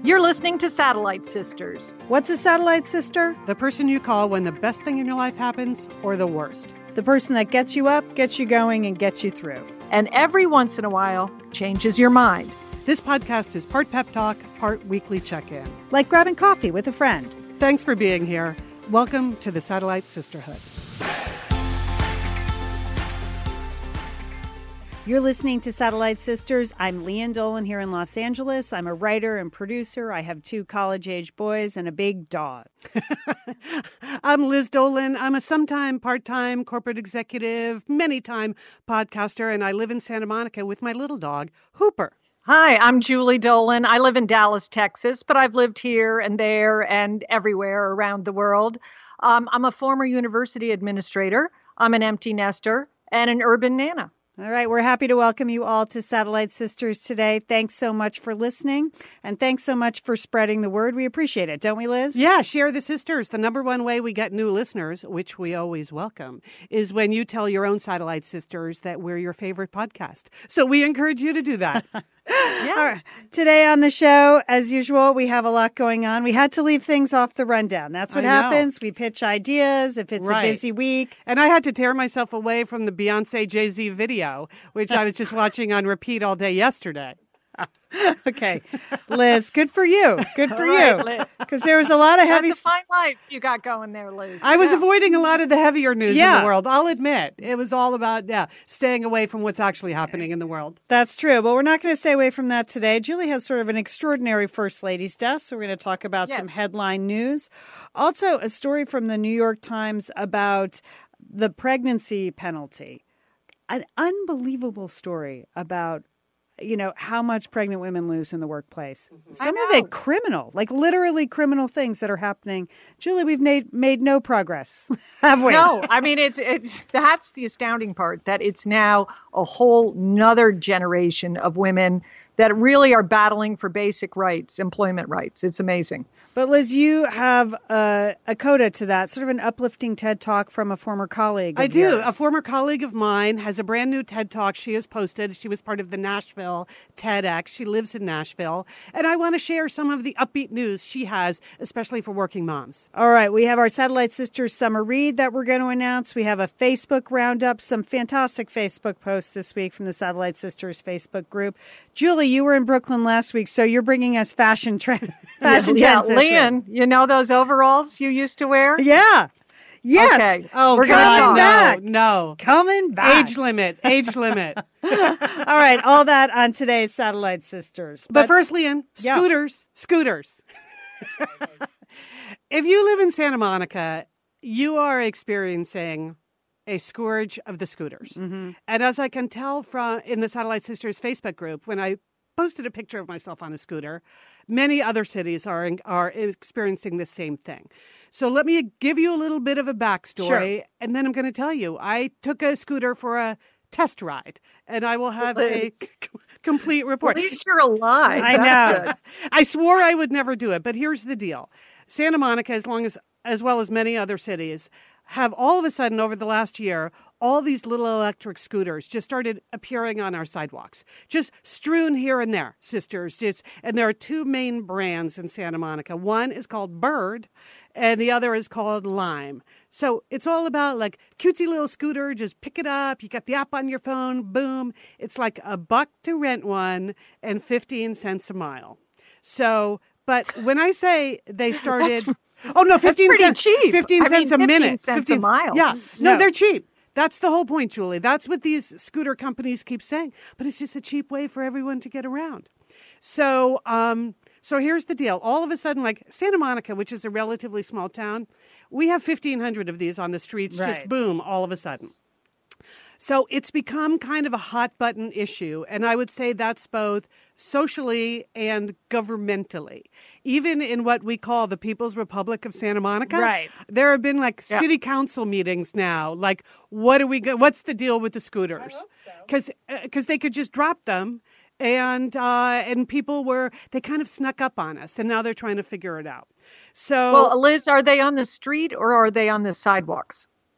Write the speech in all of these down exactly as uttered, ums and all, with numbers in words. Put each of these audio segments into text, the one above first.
You're listening to Satellite Sisters. What's a satellite sister? The person you call when the best thing in your life happens or the worst. The person that gets you up, gets you going, and gets you through. And every once in a while, changes your mind. This podcast is part pep talk, part weekly check-in. Like grabbing coffee with a friend. Thanks for being here. Welcome to the Satellite Sisterhood. You're listening to Satellite Sisters. I'm Leanne Dolan here in Los Angeles. I'm a writer and producer. I have two college-age boys and a big dog. I'm Liz Dolan. I'm a sometime part-time corporate executive, many-time podcaster, and I live in Santa Monica with my little dog, Hooper. Hi, I'm Julie Dolan. I live in Dallas, Texas, but I've lived here and there and everywhere around the world. Um, I'm a former university administrator. I'm an empty nester and an urban nana. All right, we're happy to welcome you all to Satellite Sisters today. Thanks so much for listening, and thanks so much for spreading the word. We appreciate it, don't we, Liz? Yeah, share the sisters. The number one way we get new listeners, which we always welcome, is when you tell your own Satellite Sisters that we're your favorite podcast. So we encourage you to do that. Yes. All right. Today on the show, as usual, we have a lot going on. We had to leave things off the rundown. That's what I know. happens. We pitch ideas if it's Right. a busy week. And I had to tear myself away from the Beyonce Jay-Z video, which I was just watching on repeat all day yesterday. Okay, Liz, good for you. Good for All right, you. Liz. Because there was a lot of heavy... That's a fine life you got going there, Liz. I was Yeah. avoiding a lot of the heavier news in Yeah. the world. I'll admit. It was all about, yeah, staying away from what's actually happening in the world. That's true, but we're not going to stay away from that today. Julie has sort of an extraordinary First Lady's desk, so we're going to talk about Yes. some headline news. Also, a story from the New York Times about the pregnancy penalty. An unbelievable story about, you know, how much pregnant women lose in the workplace. Some of know. it criminal, like literally criminal things that are happening. Julie, we've made, made no progress, have we? No, I mean, it's it's that's the astounding part, that it's now a whole nother generation of women that really are battling for basic rights, employment rights. It's amazing. But Liz, you have a, a coda to that, sort of an uplifting TED Talk from a former colleague. I of do. yours. A former colleague of mine has a brand new TED Talk she has posted. She was part of the Nashville TEDx. She lives in Nashville. And I want to share some of the upbeat news she has, especially for working moms. All right, we have our Satellite Sisters Summer Read that we're going to announce. We have a Facebook roundup, some fantastic Facebook posts this week from the Satellite Sisters Facebook group. Julie, you were in Brooklyn last week, so you're bringing us fashion trend, fashion yeah, trends this week. Leanne, you know those overalls you used to wear? Yeah. Yes. Okay. Oh, We're God, gonna Coming no, back. no. Coming back. Age limit, age limit. All right, all that on today's Satellite Sisters. But first, Leanne, Yeah. scooters, scooters. If you live in Santa Monica, you are experiencing a scourge of the scooters. Mm-hmm. And as I can tell from in the Satellite Sisters Facebook group, when I posted a picture of myself on a scooter, many other cities are are experiencing the same thing. So let me give you a little bit of a backstory, Sure. and then I'm going to tell you. I took a scooter for a test ride, and I will have a Liz. c- complete report. At least you're alive. I That's know. good. I swore I would never do it, but here's the deal. Santa Monica, as long as as well as many other cities, have all of a sudden over the last year, all these little electric scooters just started appearing on our sidewalks, just strewn here and there, sisters. Just, and there are two main brands in Santa Monica. One is called Bird, and the other is called Lime. So it's all about like cutesy little scooter, just pick it up. You got the app on your phone, boom. It's like a buck to rent one and fifteen cents a mile. So, but when I say they started, oh no, fifteen pretty cents, cheap. fifteen I mean, cents a fifteen minute, cents a mile. Yeah, no, No. they're cheap. That's the whole point, Julie. That's what these scooter companies keep saying. But it's just a cheap way for everyone to get around. So, um, so here's the deal. All of a sudden, like Santa Monica, which is a relatively small town, we have fifteen hundred of these on the streets. Right. Just boom, all of a sudden. So it's become kind of a hot button issue. And I would say that's both socially and governmentally. Even in what we call the People's Republic of Santa Monica. Right. There have been like Yeah. city council meetings now. Like, what are we go- what's the deal with the scooters? Because because they could just drop them. And uh, and people were, they kind of snuck up on us. And now they're trying to figure it out. So Well, Liz, are they on the street or are they on the sidewalks?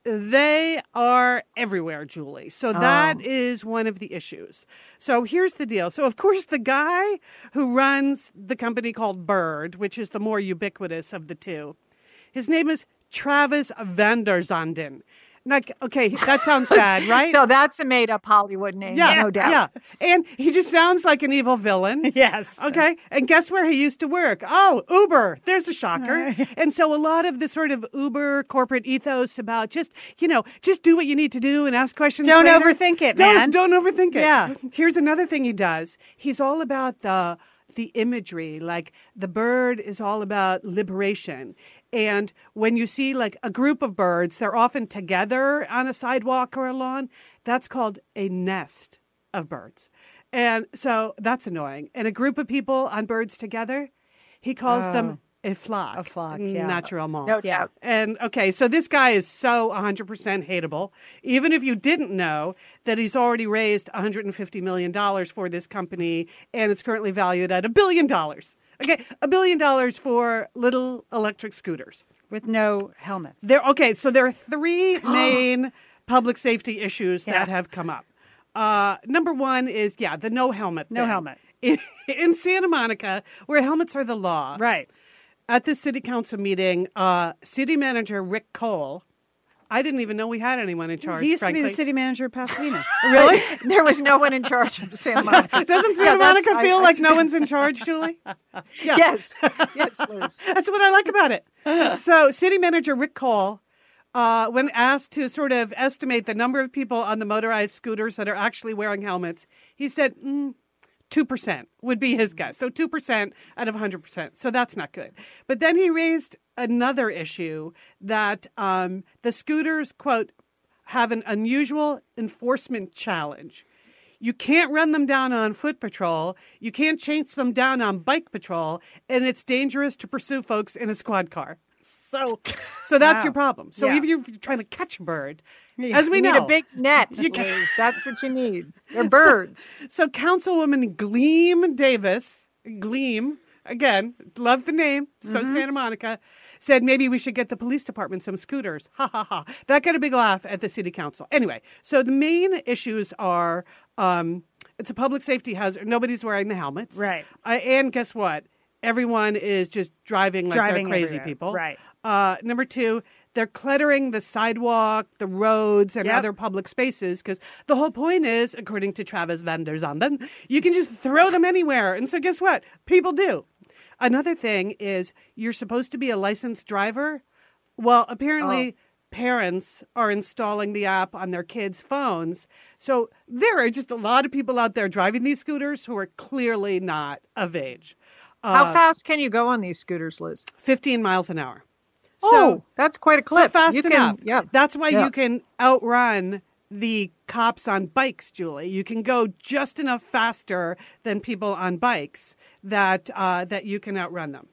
they are everywhere, Julie. So that Oh. is one of the issues. So here's the deal. So, of course, the guy who runs the company called Bird, which is the more ubiquitous of the two, his name is Travis van der Zanden. Like, okay, that sounds bad, right? So that's a made-up Hollywood name, yeah, no doubt. yeah. And he just sounds like an evil villain. Yes. Okay. And guess where he used to work? Oh, Uber. There's a shocker. And so a lot of the sort of Uber corporate ethos about just, you know, just do what you need to do and ask questions Don't later. overthink it, don't, man. Don't overthink it. Yeah. Here's another thing he does. He's all about the the imagery. Like the bird is all about liberation. And when you see like a group of birds, they're often together on a sidewalk or a lawn. That's called a nest of birds. And so that's annoying. And a group of people on birds together, he calls Oh. them a flock. A flock, yeah. Naturellement. No doubt. And okay, so this guy is so one hundred percent hateable. Even if you didn't know that he's already raised one hundred fifty million dollars for this company and it's currently valued at a billion dollars. Okay, a billion dollars for little electric scooters. With no helmets. There, okay, so there are three main public safety issues Yeah. that have come up. Uh, number one is, yeah, the no helmet No thing. helmet. In, in Santa Monica, where helmets are the law, Right. at the city council meeting, uh, city manager Rick Cole, I didn't even know we had anyone in charge, He used frankly. to be the city manager of Pasadena. Really? There was no one in charge of Santa Monica. Doesn't Santa Yeah, that's- Monica I- feel I- like no one's in charge, Julie? Yeah. Yes. Yes, Liz. That's what I like about it. So, city manager Rick Cole, uh, when asked to sort of estimate the number of people on the motorized scooters that are actually wearing helmets, he said mm, two percent would be his guess. So, two percent out of one hundred percent. So, that's not good. But then he raised another issue that um, the scooters, quote, have an unusual enforcement challenge. You can't run them down on foot patrol. You can't chase them down on bike patrol. And it's dangerous to pursue folks in a squad car. So so that's Wow. your problem. So Yeah. if you're trying to catch a bird, as we You know. need a big net, You can- Liz. That's what you need. They're birds. So Councilwoman Gleam Davis, Gleam, again, love the name, so Santa Monica, said maybe we should get the police department some scooters. Ha ha ha. That got a big laugh at the city council. Anyway, so the main issues are um, it's a public safety hazard. Nobody's wearing the helmets. Right. Uh, and guess what? Everyone is just driving like Driving they're crazy everywhere. people. Right. Uh, number two, they're cluttering the sidewalk, the roads, and Yep. other public spaces because the whole point is, according to Travis van der Zanden, you can just throw them anywhere. And so guess what? People do. Another thing is you're supposed to be a licensed driver. Well, apparently parents are installing the app on their kids' phones. So there are just a lot of people out there driving these scooters who are clearly not of age. How Uh, fast can you go on these scooters, Liz? fifteen miles an hour. Oh, that's quite a clip. So fast you can, enough. Yeah. That's why Yeah. you can outrun the cops on bikes, Julie. You can go just enough faster than people on bikes that uh, that you can outrun them.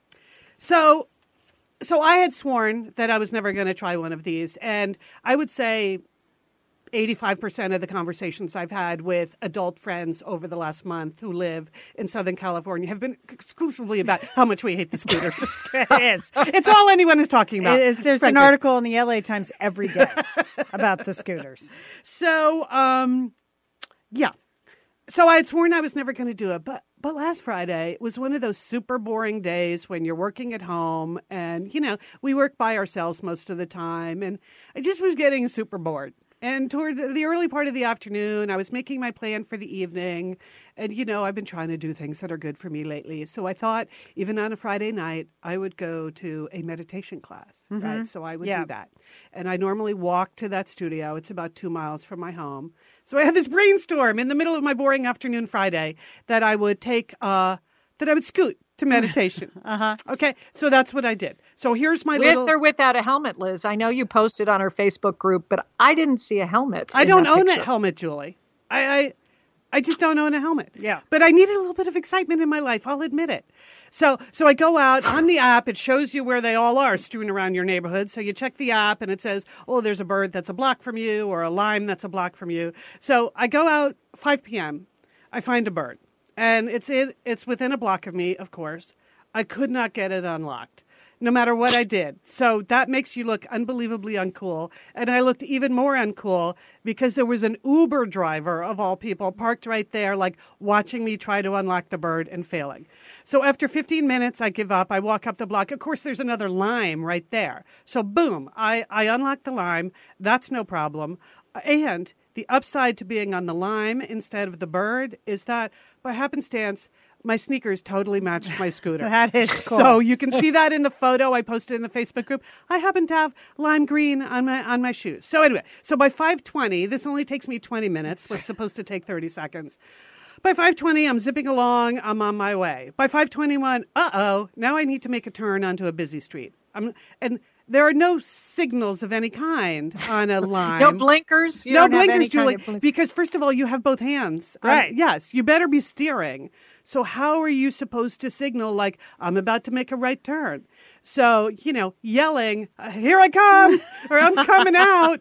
So, so I had sworn that I was never going to try one of these, and I would say eighty-five percent of the conversations I've had with adult friends over the last month who live in Southern California have been exclusively about how much we hate the scooters. It is. It's all anyone is talking about. It's, there's an frankly. article in the L A Times every day about the scooters. So, um, yeah. So I had sworn I was never going to do it, but but last Friday was one of those super boring days when you're working at home, and you know we work by ourselves most of the time, and I just was getting super bored. And toward the, the early part of the afternoon, I was making my plan for the evening, and you know I've been trying to do things that are good for me lately. So I thought, even on a Friday night, I would go to a meditation class, right? So I would Yeah. do that, and I normally walk to that studio. It's about two miles from my home. So I had this brainstorm in the middle of my boring afternoon Friday that I would take, uh, that I would scoot to meditation. Uh-huh. Okay, so that's what I did. So here's my With little. or without a helmet, Liz. I know you posted on our Facebook group, but I didn't see a helmet. I in don't that own picture. a helmet, Julie. I, I, I just don't own a helmet. Yeah. But I needed a little bit of excitement in my life. I'll admit it. So, so I go out on the app. It shows you where they all are strewn around your neighborhood. So you check the app, and it says, "Oh, there's a bird that's a block from you, or a lime that's a block from you." So I go out five p.m. I find a bird, and it's in. It's within a block of me, of course. I could not get it unlocked. no matter what I did. So that makes you look unbelievably uncool. And I looked even more uncool because there was an Uber driver, of all people, parked right there, like watching me try to unlock the bird and failing. So after fifteen minutes, I give up. I walk up the block. Of course, there's another Lime right there. So boom, I, I unlock the Lime. That's no problem. And the upside to being on the Lime instead of the bird is that, by happenstance, my sneakers totally matched my scooter. That is cool. So you can see that in the photo I posted in the Facebook group. I happen to have lime green on my on my shoes. So anyway, so by five twenty, this only takes me twenty minutes. It's supposed to take thirty seconds. By five twenty, I'm zipping along. I'm on my way. By five twenty-one, uh-oh, now I need to make a turn onto a busy street. I'm, and there are no signals of any kind on a Lime. No blinkers? You no don't have blinkers, any Julie, kind of blink- because first of all, you have both hands. Right. Um, yes, you better be steering. So how are you supposed to signal like, I'm about to make a right turn? So, you know, yelling, here I come, or I'm coming out,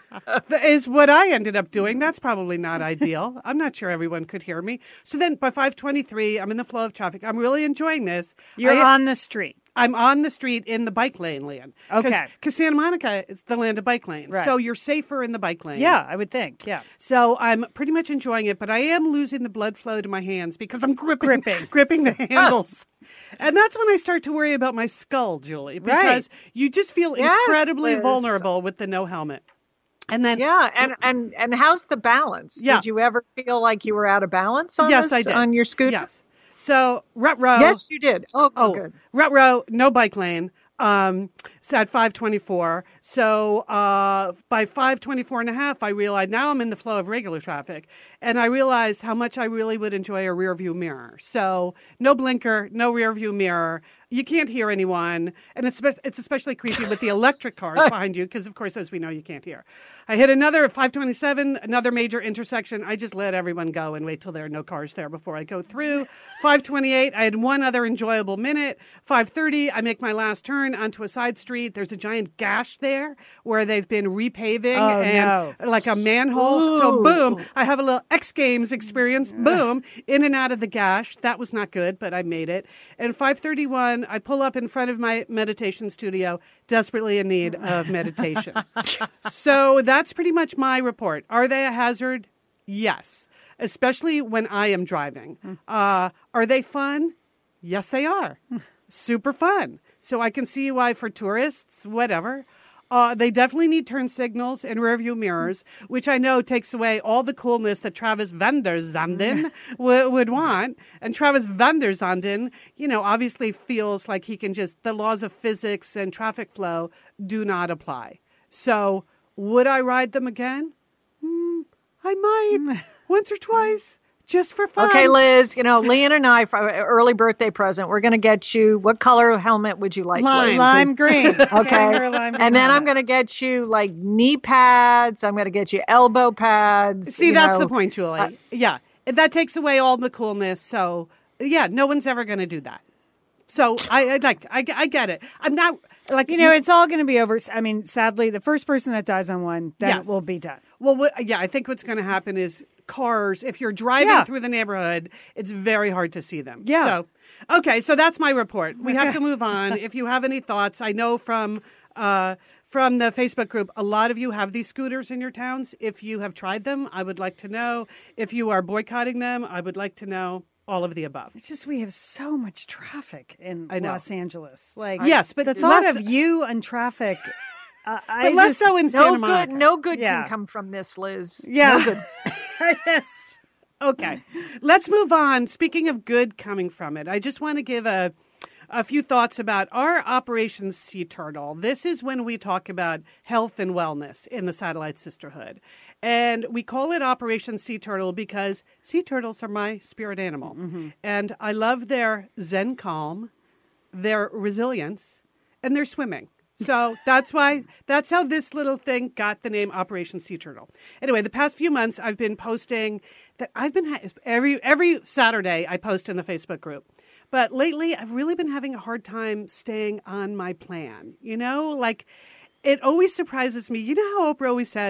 is what I ended up doing. That's probably not ideal. I'm not sure everyone could hear me. So then by five twenty-three, I'm in the flow of traffic. I'm really enjoying this. You're I, on the street. I'm on the street in the bike lane, Leon. Okay. Because Santa Monica is the land of bike lanes. Right. So you're safer in the bike lane. Yeah, I would think. Yeah. So I'm pretty much enjoying it, but I am losing the blood flow to my hands because I'm gripping, Gripping. gripping the handles. And that's when I start to worry about my skull, Julie, because Right. you just feel Yes, incredibly Liz. vulnerable with the no helmet. And then, Yeah, and, and, and how's the balance? Yeah. Did you ever feel like you were out of balance on yes, this, I did. on your scooter? Yes. So rut row. Yes, you did. Oh, Oh, good. rut row, no bike lane. Um, it's at five twenty-four. So uh, by five twenty-four and a half, I realized now I'm in the flow of regular traffic. And I realized how much I really would enjoy a rear view mirror. So no blinker, no rear view mirror. You can't hear anyone. And it's, spe- it's especially creepy with the electric cars behind you because, of course, as we know, you can't hear. I hit another at five twenty-seven, another major intersection. I just let everyone go and wait till there are no cars there before I go through. five twenty-eight, I had one other enjoyable minute. five thirty, I make my last turn onto a side street. There's a giant gash there where they've been repaving Oh, and no. like a manhole. So Ooh. boom, I have a little X Games experience. Boom, in and out of the gash. That was not good, but I made it. And five thirty-one, I pull up in front of my meditation studio, desperately in need of meditation. So that's pretty much my report. Are they a hazard? Yes, especially when I am driving. Uh, are they fun? Yes, they are. Super fun. So I can see why for tourists, whatever. Uh, they definitely need turn signals and rearview mirrors, which I know takes away all the coolness that Travis Van der Zanden w- would want. And Travis Van der Zanden, you know, obviously feels like he can just, the laws of physics and traffic flow do not apply. So would I ride them again? Hmm, I might once or twice. Just for fun. Okay, Liz, you know, Leon and I, for our early birthday present, we're going to get you, what color helmet would you like? Lime. Liz? Lime green. Okay. Getting her a lime green And then I'm helmet. going to get you like knee pads. I'm going to get you elbow pads. See, you that's know. the point, Julie. uh, yeah. That takes away all the coolness. So, yeah, no one's ever going to do that. So, I, I like, I, I get it. I'm not, like, You know, it's all going to be over. I mean, sadly, the first person that dies on one, then Yes. it will be done. well, what, yeah, I think what's going to happen is cars, if you're driving Yeah. through the neighborhood, it's very hard to see them. Yeah. So, okay, so that's my report. We have to move on. If you have any thoughts, I know from uh, from the Facebook group, a lot of you have these scooters in your towns. If you have tried them, I would like to know. If you are boycotting them, I would like to know. All of the above. It's just we have so much traffic in I know. Los Angeles. Like, Yes, but the thought less- of you and traffic. Uh, I But less just, so in No Santa good, Monica. no good Yeah. can come from this, Liz. Yeah. No good. I just- Okay, let's move on. Speaking of good coming from it, I just want to give a a few thoughts about our Operation Sea Turtle. This is when we talk about health and wellness in the Satellite Sisterhood. And we call it Operation Sea Turtle because sea turtles are my spirit animal. Mm-hmm. And I love their zen calm, their resilience, and their swimming. So that's why, that's how this little thing got the name Operation Sea Turtle. Anyway, the past few months I've been posting that I've been, ha- every every Saturday I post in the Facebook group. But lately I've really been having a hard time staying on my plan. You know, like it always surprises me. You know how Oprah always says,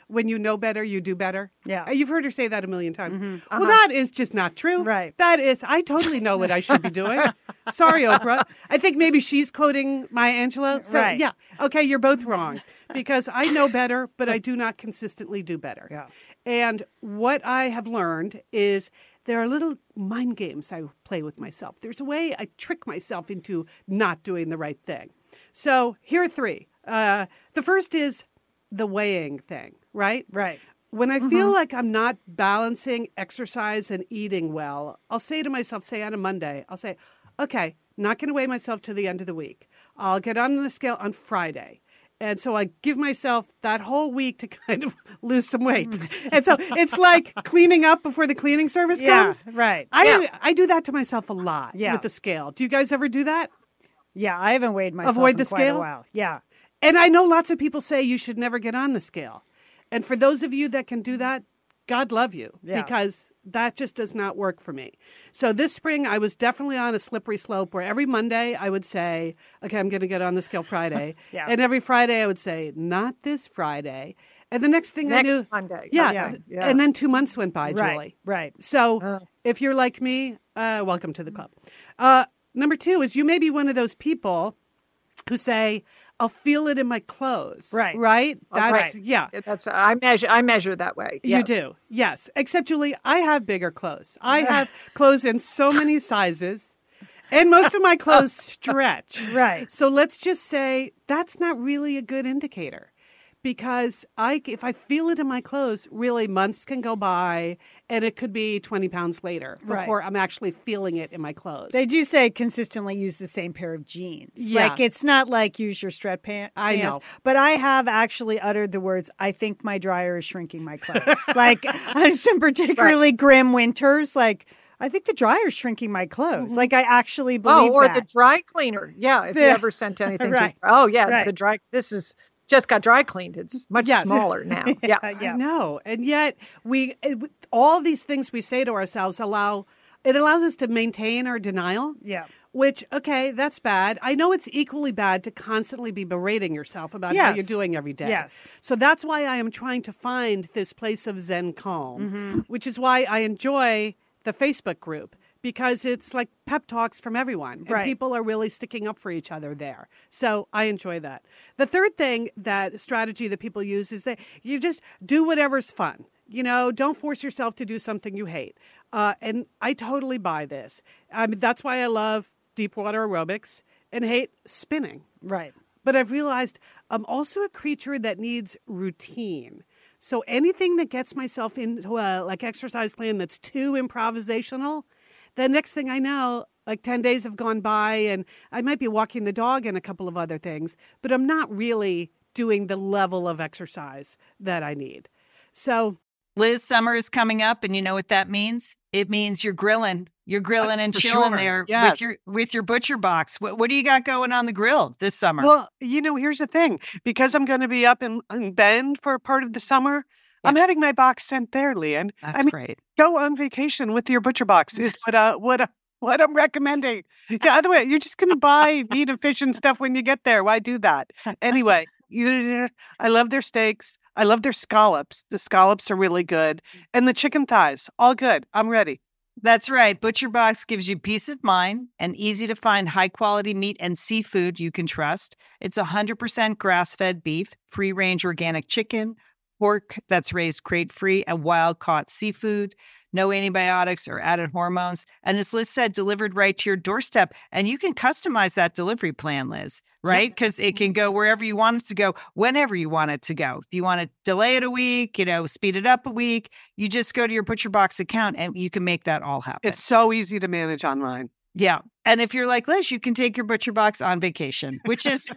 when you know better, you do better. Yeah. Uh, You've heard her say that a million times. Mm-hmm. Well, Uh-huh. that is just not true. Right. That is, I totally know what I should be doing. Sorry, Oprah. I think maybe she's quoting Maya Angelou. So, Right. yeah. Okay, you're both wrong because I know better, but I do not consistently do better. Yeah. And what I have learned is there are little mind games I play with myself. There's a way I trick myself into not doing the right thing. So here are three. Uh, the first is the weighing thing, right? Right. When I feel like I'm not balancing exercise and eating well, I'll say to myself, say on a Monday, I'll say, okay, not going to weigh myself to the end of the week. I'll get on the scale on Friday. And so I give myself that whole week to kind of lose some weight. And so it's like cleaning up before the cleaning service Yeah. comes. Right. I Yeah. I do that to myself a lot Yeah. with the scale. Do you guys ever do that? Yeah. I haven't weighed myself Avoid in the quite a scale? while. Yeah. And I know lots of people say you should never get on the scale. And for those of you that can do that, God love you, Yeah. because that just does not work for me. So this spring, I was definitely on a slippery slope where every Monday I would say, okay, I'm going to get on the scale Friday. Yeah. And every Friday I would say, not this Friday. And the next thing Next I knew, Monday. yeah, Okay. Yeah. And then two months went by, Right. Julie. Right. So Uh. if you're like me, uh, welcome to the club. Uh, number two is you may be one of those people who say, I'll feel it in my clothes. Right. Right? Oh, That's, right. yeah. That's I measure. I measure that way. You Yes. do. Yes. Except, Julie, I have bigger clothes. I have clothes in so many sizes, and most of my clothes stretch. Right. So let's just say that's not really a good indicator. Because I, if I feel it in my clothes, really months can go by, and it could be twenty pounds later Right. before I'm actually feeling it in my clothes. They do say consistently use the same pair of jeans. Yeah. Like it's not like use your stretch pant. I pants, know. But I have actually uttered the words, I think my dryer is shrinking my clothes. Like on some particularly grim winters, like I think the dryer's shrinking my clothes. Like I actually believe Oh, or that. the dry cleaner. Yeah, if you The- ever sent anything Right. to. Oh, yeah, Right. the dry. This is just got dry cleaned. It's much Yes. smaller now. Yeah. yeah. I know. And yet we it, all these things we say to ourselves allow it allows us to maintain our denial. Yeah. Which, okay, that's bad. I know it's equally bad to constantly be berating yourself about how Yes. you're doing every day. Yes. So that's why I am trying to find this place of Zen calm, Mm-hmm. which is why I enjoy the Facebook group, because it's like pep talks from everyone. And Right. people are really sticking up for each other there. So I enjoy that. The third thing, that strategy that people use, is that you just do whatever's fun. You know, don't force yourself to do something you hate. Uh, and I totally buy this. I mean, that's why I love deep water aerobics and hate spinning. Right. But I've realized I'm also a creature that needs routine. So anything that gets myself into a like exercise plan that's too improvisational, the next thing I know, like ten days have gone by and I might be walking the dog and a couple of other things, but I'm not really doing the level of exercise that I need. So Liz, summer is coming up, and you know what that means? It means you're grilling. You're grilling and for chilling sure. there Yes. with your with your butcher box. What what do you got going on the grill this summer? Well, you know, here's the thing. Because I'm going to be up in, in Bend for a part of the summer, I'm having my box sent there, Leanne. That's I mean, great. go on vacation with your butcher box is what uh, what uh, what I'm recommending. Yeah, other way, you're just going to buy meat and fish and stuff when you get there. Why do that? Anyway, you, I love their steaks. I love their scallops. The scallops are really good, and the chicken thighs, all good. I'm ready. That's right. Butcher Box gives you peace of mind and easy to find high quality meat and seafood you can trust. It's one hundred percent grass fed beef, free range organic chicken, pork that's raised crate free, and wild caught seafood. No antibiotics or added hormones. And as Liz said, delivered right to your doorstep. And you can customize that delivery plan, Liz, right? Because it can go wherever you want it to go, whenever you want it to go. If you want to delay it a week, you know, speed it up a week, you just go to your Butcher Box account and you can make that all happen. It's so easy to manage online. Yeah. And if you're like Liz, you can take your Butcher Box on vacation, which is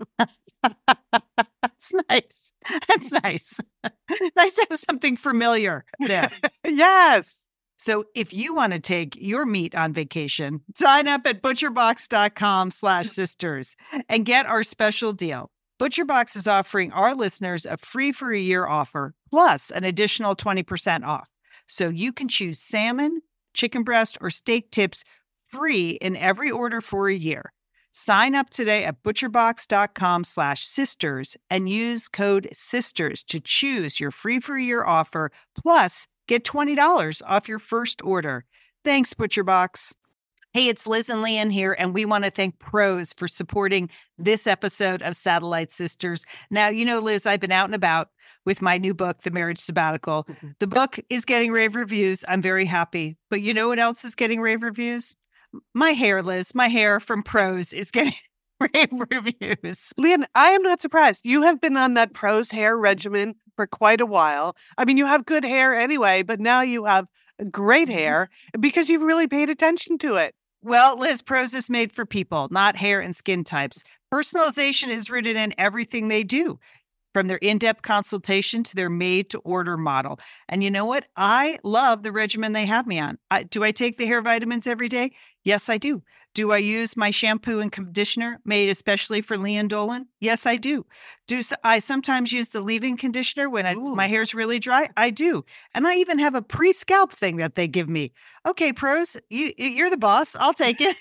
that's nice. That's nice. Nice to have something familiar there. Yes. So if you want to take your meat on vacation, sign up at butcherbox.com slash sisters and get our special deal. ButcherBox is offering our listeners a free for a year offer plus an additional twenty percent off. So you can choose salmon, chicken breast, or steak tips free in every order for a year. Sign up today at butcherbox.com slash sisters and use code SISTERS to choose your free for a year offer, plus get twenty dollars off your first order. Thanks, ButcherBox. Hey, it's Liz and Leanne here, and we want to thank Prose for supporting this episode of Satellite Sisters. Now, you know, Liz, I've been out and about with my new book, The Marriage Sabbatical. Mm-hmm. The book is getting rave reviews. I'm very happy. But you know what else is getting rave reviews? My hair, Liz, my hair from Prose is getting rave reviews. Leanne, I am not surprised. You have been on that Prose hair regimen for quite a while. I mean, you have good hair anyway, but now you have great hair because you've really paid attention to it. Well, Liz, Prose is made for people, not hair and skin types. Personalization is rooted in everything they do, from their in-depth consultation to their made-to-order model. And you know what? I love the regimen they have me on. I, do I take the hair vitamins every day? Yes, I do. Do I use my shampoo and conditioner made especially for Leanne Dolan? Yes, I do. Do I sometimes use the leave-in conditioner when it's, my hair's really dry? I do. And I even have a pre-scalp thing that they give me. Okay, Prose, you, you're the boss. I'll take it.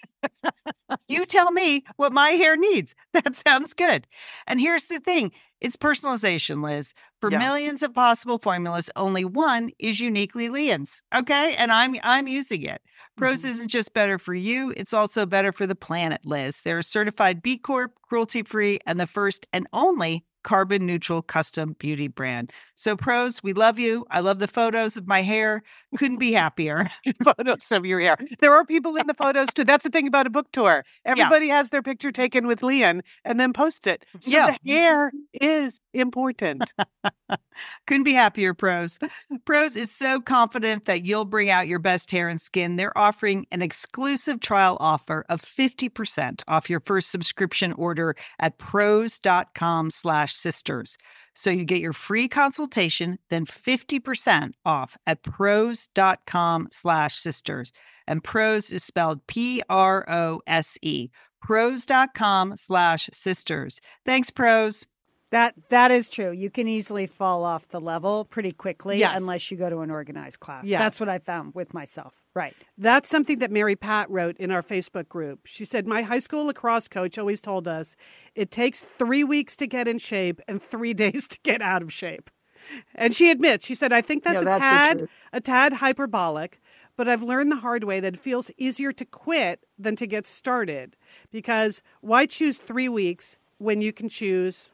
You tell me what my hair needs. That sounds good. And here's the thing. It's personalization, Liz. For yeah. millions of possible formulas, only one is uniquely Leanne's. Okay? And I'm I'm using it. Prose mm-hmm. isn't just better for you, it's also better for the planet, Liz. They're a certified B Corp, cruelty-free, and the first and only carbon neutral custom beauty brand. So Prose, we love you. I love the photos of my hair. Couldn't be happier. Photos of your hair. There are people in the photos too. That's the thing about a book tour. Everybody yeah. has their picture taken with Leanne and then post it. So yeah. the hair is important. Couldn't be happier, Prose. Prose is so confident that you'll bring out your best hair and skin. They're offering an exclusive trial offer of fifty percent off your first subscription order at prose.com slash sisters. So you get your free consultation, then fifty percent off at prose.com slash sisters. And Prose is spelled P R O S E. Prose.com slash sisters. Thanks, Prose. That that is true. You can easily fall off the level pretty quickly yes. unless you go to an organized class. Yes. That's what I found with myself. Right. That's something that Mary Pat wrote in our Facebook group. She said, my high school lacrosse coach always told us it takes three weeks to get in shape and three days to get out of shape. And she admits, she said, I think that's, yeah, a that's tad a tad hyperbolic, but I've learned the hard way that it feels easier to quit than to get started. Because why choose three weeks when you can choose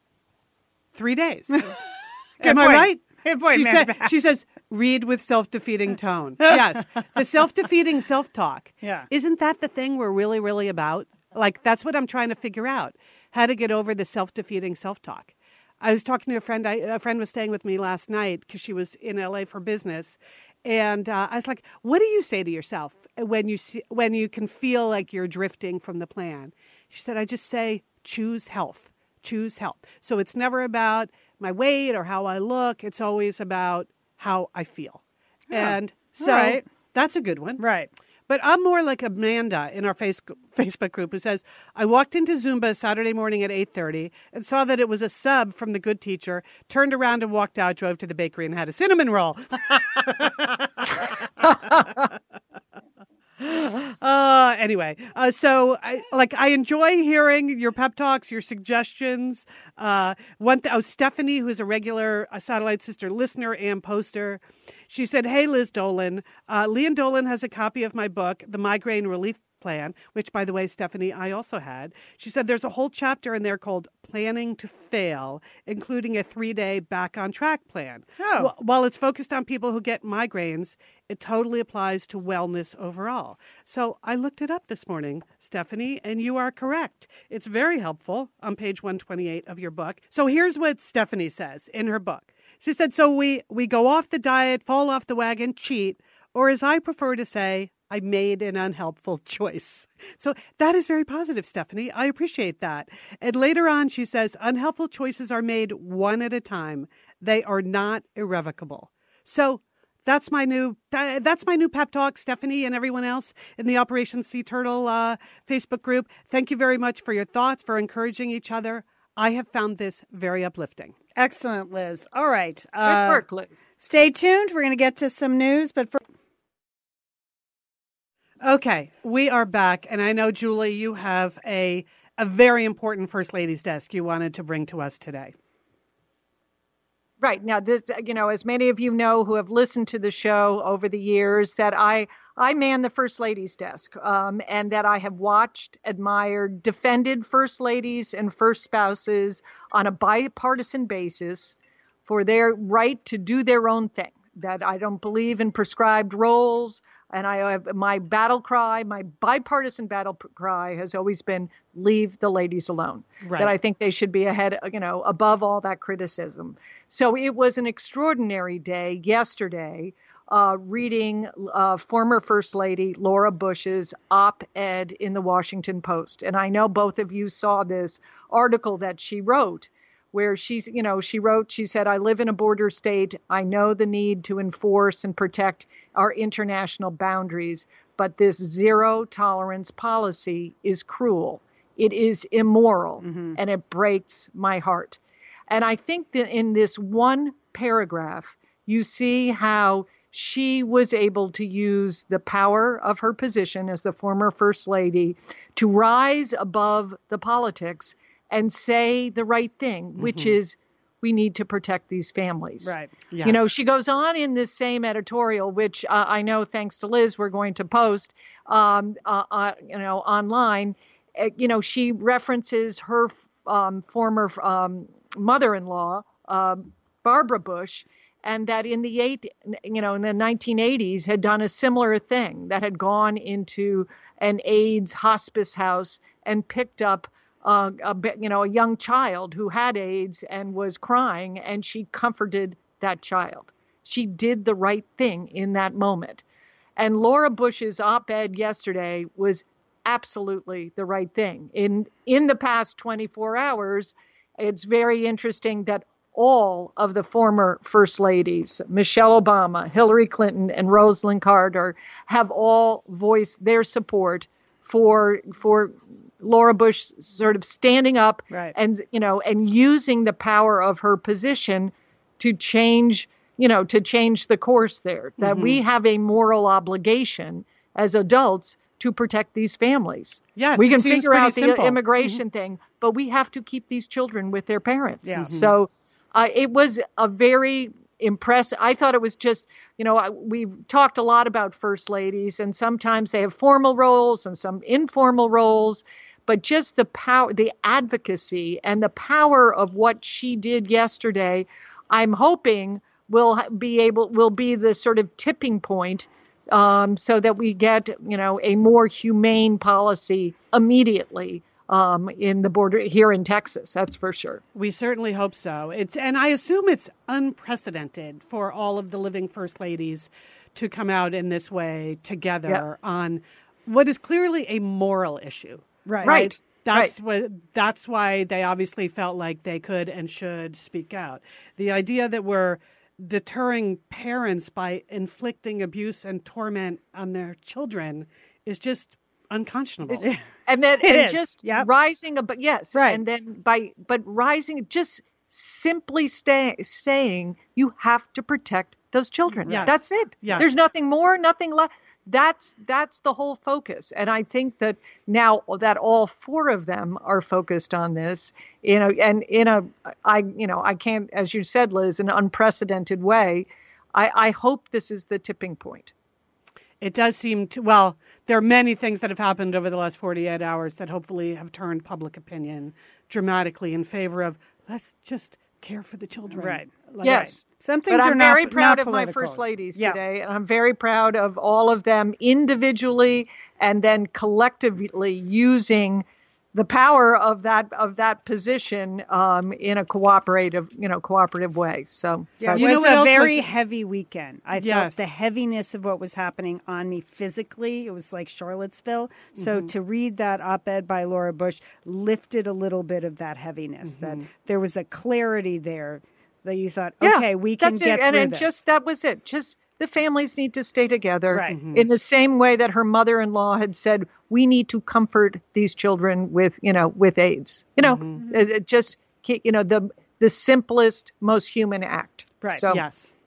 three days? Am I right? Good point, she, man. sa- she says, read with self-defeating tone. Yes. The self-defeating self-talk. Yeah. Isn't that the thing we're really, really about? Like, that's what I'm trying to figure out. How to get over the self-defeating self-talk. I was talking to a friend. I, a friend was staying with me last night because she was in L A for business. And uh, I was like, what do you say to yourself when you see, when you can feel like you're drifting from the plan? She said, I just say, choose health. Choose health. So it's never about my weight or how I look. It's always about how I feel. Yeah. And so right. that's a good one. Right. But I'm more like Amanda in our face, Facebook group who says, I walked into Zumba Saturday morning at eight thirty and saw that it was a sub from The Good Teacher, turned around and walked out, drove to the bakery and had a cinnamon roll. Uh, anyway, uh, so I, like I enjoy hearing your pep talks, your suggestions. Uh, one th- oh, Stephanie, who's a regular uh, Satellite Sister listener and poster, she said, "Hey, Liz Dolan, uh, Leanne Dolan has a copy of my book, The Migraine Relief Plan," which, by the way, Stephanie, I also had. She said there's a whole chapter in there called Planning to Fail, including a three-day back on track plan. Oh. Wh- While it's focused on people who get migraines, it totally applies to wellness overall. So I looked it up this morning, Stephanie, and you are correct. It's very helpful on page one twenty-eight of your book. So here's what Stephanie says in her book. She said, so we, we go off the diet, fall off the wagon, cheat, or as I prefer to say, I made an unhelpful choice. So that is very positive, Stephanie. I appreciate that. And later on, she says, unhelpful choices are made one at a time. They are not irrevocable. So that's my new that, that's my new pep talk, Stephanie, and everyone else in the Operation Sea Turtle uh, Facebook group. Thank you very much for your thoughts, for encouraging each other. I have found this very uplifting. Excellent, Liz. All right. Uh, Good work, Liz. Stay tuned. We're going to get to some news, but for Okay, we are back, and I know, Julie, you have a a very important First Lady's Desk you wanted to bring to us today. Right. Now, this, you know, as many of you know who have listened to the show over the years, that I I man the First Lady's Desk, um, and that I have watched, admired, defended First Ladies and First Spouses on a bipartisan basis for their right to do their own thing, that I don't believe in prescribed roles. And I have my battle cry, my bipartisan battle cry has always been leave the ladies alone. Right. That I think they should be ahead, you know, above all that criticism. So it was an extraordinary day yesterday, uh, reading uh, former First Lady Laura Bush's op-ed in the Washington Post. And I know both of you saw this article that she wrote, where she's, you know, she wrote, she said, I live in a border state. I know the need to enforce and protect our international boundaries, but this zero tolerance policy is cruel. It is immoral, mm-hmm. and it breaks my heart. And I think that in this one paragraph, you see how she was able to use the power of her position as the former First Lady to rise above the politics and say the right thing, mm-hmm. which is we need to protect these families. Right. Yes. You know, she goes on in this same editorial, which uh, I know, thanks to Liz, we're going to post, um, uh, uh, you know, online. Uh, you know, she references her um, former um, mother-in-law, uh, Barbara Bush, and that in the eight, you know, in the nineteen eighties had done a similar thing, that had gone into an AIDS hospice house and picked up Uh, a you know, a young child who had AIDS and was crying, and she comforted that child. She did the right thing in that moment. And Laura Bush's op-ed yesterday was absolutely the right thing. In in the past twenty-four hours, it's very interesting that all of the former First Ladies, Michelle Obama, Hillary Clinton, and Rosalind Carter, have all voiced their support for for Laura Bush sort of standing up, right. and, you know, and using the power of her position to change, you know, to change the course there, that mm-hmm. we have a moral obligation as adults to protect these families. Yes, we can figure out the simple. immigration mm-hmm. thing, but we have to keep these children with their parents. Yeah. Mm-hmm. So uh, it was a very impressive. I thought it was just, you know, we've talked a lot about First Ladies, and sometimes they have formal roles and some informal roles. But just the power, the advocacy and the power of what she did yesterday, I'm hoping will be able, will be the sort of tipping point, um, so that we get, you know, a more humane policy immediately um, in the border here in Texas. That's for sure. We certainly hope so. It's, and I assume it's unprecedented for all of the living First Ladies to come out in this way together yep. on what is clearly a moral issue. Right. Right. That's right. what. That's why they obviously felt like they could and should speak out. The idea that we're deterring parents by inflicting abuse and torment on their children is just unconscionable. It's, and then it and is. just Yep. rising, but yes, right. and then by but rising, just simply stay, saying you have to protect those children. Yes. That's it. Yes. There's nothing more, nothing less. That's that's the whole focus. And I think that now that all four of them are focused on this, you know, and in a, I, you know, I can't, as you said, Liz, an unprecedented way, I, I hope this is the tipping point. It does seem to, well, there are many things that have happened over the last forty-eight hours that hopefully have turned public opinion dramatically in favor of let's just care for the children. Right. Like, Yes. right. Some things But are I'm not, very proud not of my political. First Ladies Yeah. today, and I'm very proud of all of them individually and then collectively using the power of that of that position um, in a cooperative, you know, cooperative way. So Yeah, it You know was what a else very was- heavy weekend. I Yes. felt the heaviness of what was happening on me physically. It was like Charlottesville. So Mm-hmm. to read that op-ed by Laura Bush lifted a little bit of that heaviness, Mm-hmm. that there was a clarity there that you thought, yeah, okay, we can that's get it. And, through and this. just that was it. Just the families need to stay together Right. Mm-hmm. in the same way that her mother-in-law had said, we need to comfort these children with, you know, with AIDS. You know, Mm-hmm. it, it just, you know, the the simplest, most human act. Right. So, Yes.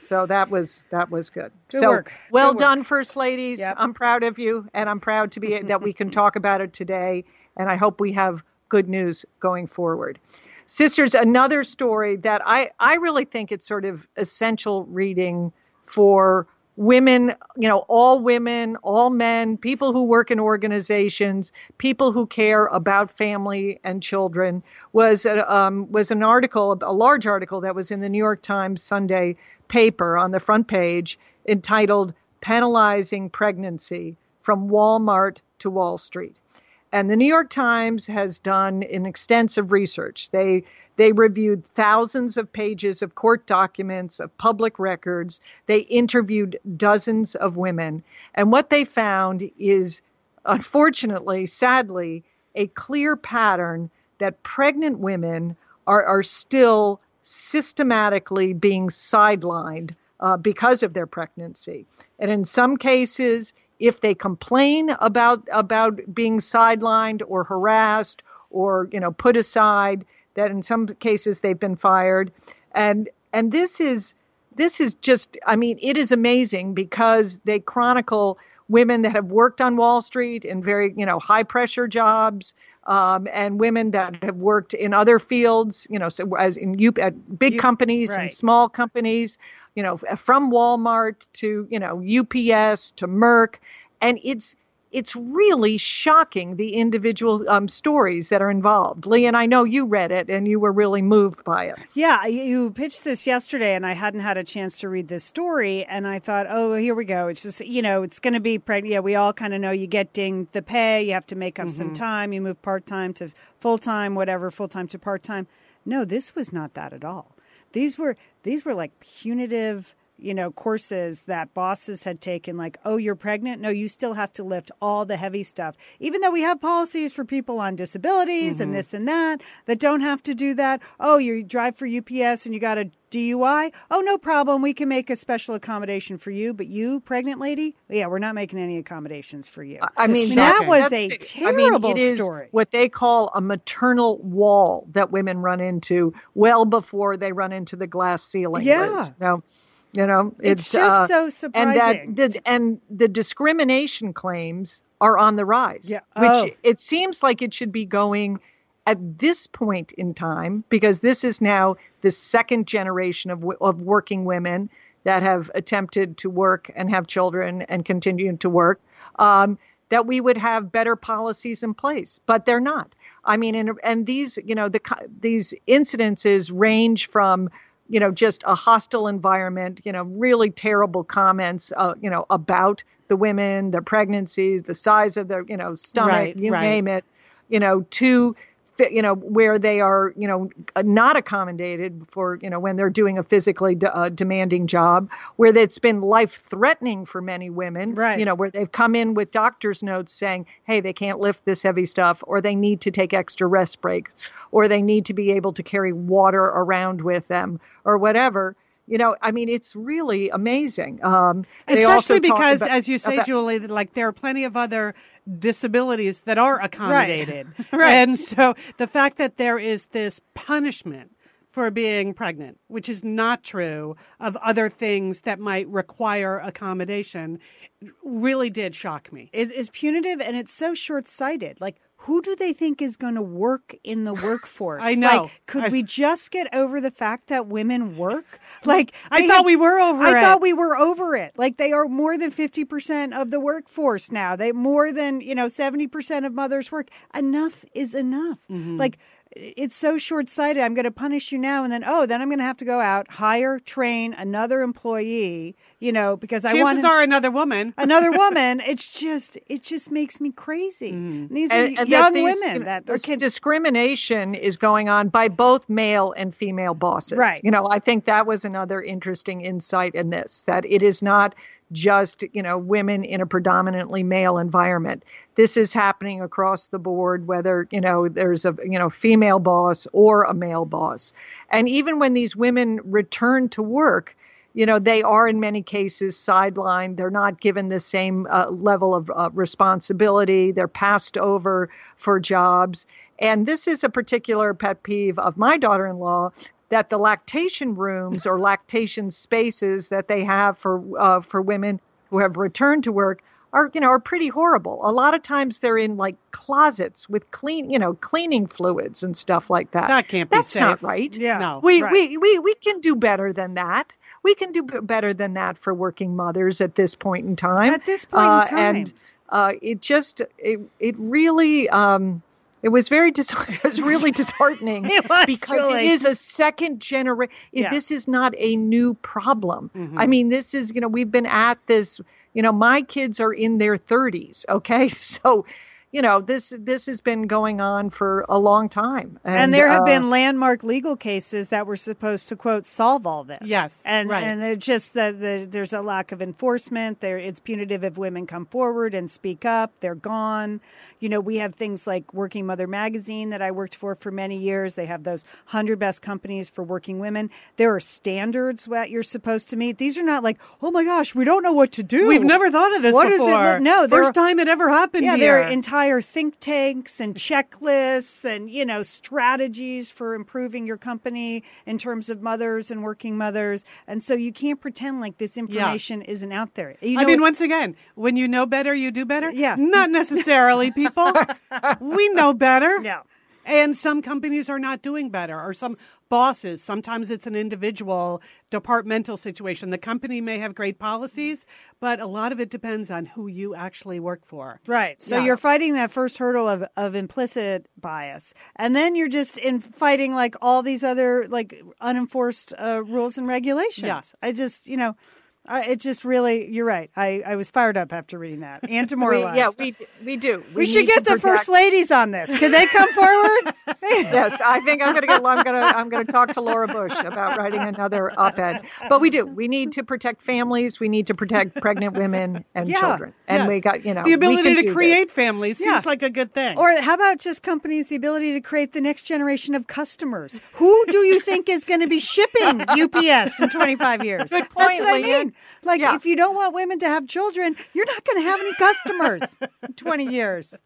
So that was that was good. Good so work. well Good done, work. First Ladies. Yep. I'm proud of you, and I'm proud to be that we can talk about it today. And I hope we have good news going forward. Sisters, another story that I, I really think it's sort of essential reading for women, you know, all women, all men, people who work in organizations, people who care about family and children, was a, um, was an article, a large article that was in the New York Times Sunday paper on the front page entitled "Penalizing Pregnancy from Walmart to Wall Street." And the New York Times has done an extensive research. They they reviewed thousands of pages of court documents, of public records. They interviewed dozens of women. And what they found is, unfortunately, sadly, a clear pattern that pregnant women are, are still systematically being sidelined uh, because of their pregnancy. And in some cases, if they complain about about being sidelined or harassed or, you know, put aside, that in some cases they've been fired. And and this is this is just, I mean, it is amazing because they chronicle women that have worked on Wall Street in very, you know, high pressure jobs, um, and women that have worked in other fields, you know, so as in U, at big You- companies right. and small companies, you know, from Walmart to, you know, U P S to Merck. And it's it's really shocking, the individual um, stories that are involved. Lee, and I know you read it and you were really moved by it. Yeah, you pitched this yesterday, and I hadn't had a chance to read this story, and I thought, oh, here we go. It's just, you know, it's going to be pregnant. Yeah, we all kind of know you get dinged the pay, you have to make up mm-hmm. some time, you move part-time to full-time, whatever, full-time to part-time. No, this was not that at all. These were these were like punitive, you know, courses that bosses had taken, like, oh, you're pregnant? No, you still have to lift all the heavy stuff. Even though we have policies for people on disabilities mm-hmm. and this and that, that don't have to do that. Oh, you drive for U P S and you got a D U I? Oh, no problem. We can make a special accommodation for you. But you, pregnant lady? Yeah, we're not making any accommodations for you. I mean, I mean that that's, was that's, a terrible I mean, it is story. What they call a maternal wall that women run into well before they run into the glass ceiling. Yeah. Liz. No. You know, it's, it's just uh, so surprising. And that the, and the discrimination claims are on the rise, yeah. which oh. it seems like it should be going at this point in time, because this is now the second generation of of working women that have attempted to work and have children and continue to work, um, that we would have better policies in place, but they're not. I mean, and, and these, you know, the these incidences range from, you know, just a hostile environment, you know, really terrible comments, uh, you know, about the women, their pregnancies, the size of their, you know, stomach, right, you right. name it, you know, to, you know, where they are, you know, not accommodated for, you know, when they're doing a physically de- uh, demanding job, where it's been life threatening for many women, right. you know, where they've come in with doctor's notes saying, hey, they can't lift this heavy stuff, or they need to take extra rest breaks, or they need to be able to carry water around with them, or whatever. You know, I mean, it's really amazing. Um, they Especially also because, about, as you say, about, Julie, like there are plenty of other disabilities that are accommodated. Right. right. And so the fact that there is this punishment for being pregnant, which is not true of other things that might require accommodation, really did shock me. Is is punitive, and it's so short-sighted. Like, who do they think is going to work in the workforce? I know. Like, could I, we just get over the fact that women work? Like, I thought have, we were over I it. I thought we were over it. Like, they are more than fifty percent of the workforce now. They more than, you know, seventy percent of mothers work. Enough is enough. Mm-hmm. Like, it's so short-sighted. I'm going to punish you now, and then, oh, then I'm going to have to go out, hire, train another employee, you know, because Chances I want... Chances are another woman. Another woman. It's just, it just makes me crazy. Mm. These are and, and young these, women. You know, that this can... discrimination is going on by both male and female bosses. Right. You know, I think that was another interesting insight in this, that it is not just, you know, women in a predominantly male environment. This is happening across the board, whether, you know, there's a, you know, female boss or a male boss. And even when these women return to work, you know, they are in many cases sidelined. They're not given the same uh, level of uh, responsibility. They're passed over for jobs. And this is a particular pet peeve of my daughter-in-law, that the lactation rooms or lactation spaces that they have for uh, for women who have returned to work are, you know, are pretty horrible. A lot of times they're in like closets with clean, you know, cleaning fluids and stuff like that. That can't be That's safe. not right. Yeah. No. We, right. we, we, we can do better than that. We can do b- better than that for working mothers at this point in time. At this point in Uh, time. And uh, it just, it, it really, um, it was very, dis- it was really disheartening It was, because Julie. it is a second generation. Yeah. This is not a new problem. Mhm. I mean, this is, you know, we've been at this, you know, my kids are in their thirties. Okay. So, you know, this this has been going on for a long time. And, And, there have uh, been landmark legal cases that were supposed to, quote, solve all this. Yes, And right. and it's just that the, there's a lack of enforcement. There, it's punitive if women come forward and speak up. They're gone. You know, we have things like Working Mother Magazine that I worked for for many years. They have those one hundred best companies for working women. There are standards that you're supposed to meet. These are not like, oh my gosh, we don't know what to do. We've never thought of this What is it before. that- no, there First are- time it ever happened Yeah, here. there are entire think tanks and checklists and, you know, strategies for improving your company in terms of mothers and working mothers. And so you can't pretend like this information isn't out there. You I know, mean, once again, when you know better, you do better. Yeah. Not necessarily, people. We know better. yeah. And some companies are not doing better, or some bosses. Sometimes it's an individual departmental situation. The company may have great policies, but a lot of it depends on who you actually work for. Right. So Yeah. you're fighting that first hurdle of, of implicit bias. And then you're just in fighting like all these other like unenforced uh, rules and regulations. Yeah. I just, you know, I, it just really, you're right. I, I was fired up after reading that and we, demoralized. yeah, we we do. We, should need get to the first protect- ladies on this. Could they come forward? Yes, I think I'm going to get. I'm going to. I'm going to talk to Laura Bush about writing another op-ed. But we do. We need to protect families. We need to protect pregnant women and Yeah, children. And yes. we got, you know, The we ability can to do create this. families seems Yeah. like a good thing. Or how about just companies, the ability to create the next generation of customers? Who do you think is going to be shipping U P S in twenty-five years? Good That's point, what I Leanne. mean. Like, Yeah. if you don't want women to have children, you're not going to have any customers in twenty years.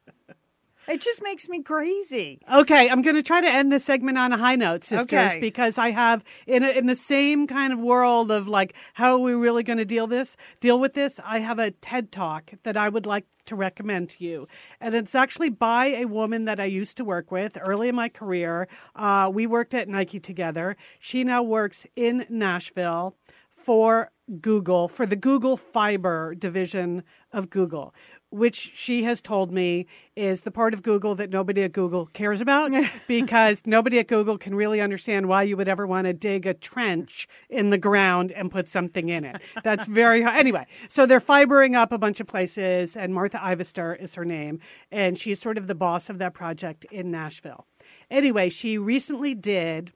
It just makes me crazy. Okay, I'm going to try to end this segment on a high note, sisters, Okay. because I have in a, in the same kind of world of like how are we really going to deal this deal with this. I have a TED Talk that I would like to recommend to you, and it's actually by a woman that I used to work with early in my career. Uh, we worked at Nike together. She now works in Nashville for Google, for the Google Fiber division of Google, which she has told me is the part of Google that nobody at Google cares about because nobody at Google can really understand why you would ever want to dig a trench in the ground and put something in it. That's very hard. Anyway, so they're fibering up a bunch of places, and Martha Ivester is her name, and she's sort of the boss of that project in Nashville. Anyway, she recently did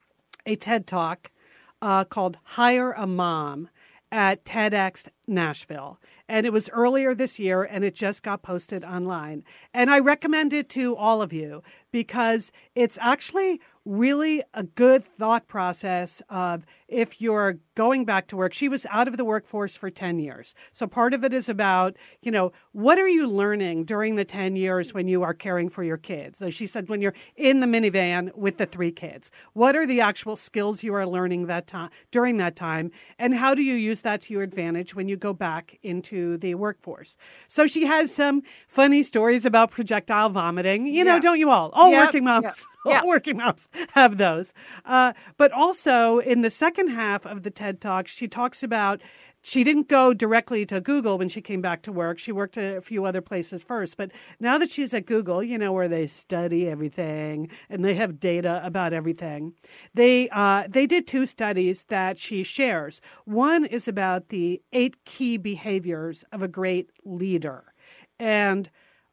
a TED Talk uh, called Hire a Mom at TEDx Nashville. And it was earlier this year, and it just got posted online. And I recommend it to all of you because it's actually really a good thought process of if you're going back to work. She was out of the workforce for ten years. So part of it is about, you know, what are you learning during the ten years when you are caring for your kids? So she said when you're in the minivan with the three kids, what are the actual skills you are learning that time during that time? And how do you use that to your advantage when you go back into the workforce? So she has some funny stories about projectile vomiting. You know, Yeah. don't you all? All Yep. working moms. Yeah. All working moms have those. Uh, but also in the second half of the TED Talk, she talks about she didn't go directly to Google when she came back to work. She worked at a few other places first. But now that she's at Google, you know, where they study everything and they have data about everything, they uh, they did two studies that she shares. One is about the eight key behaviors of a great leader. And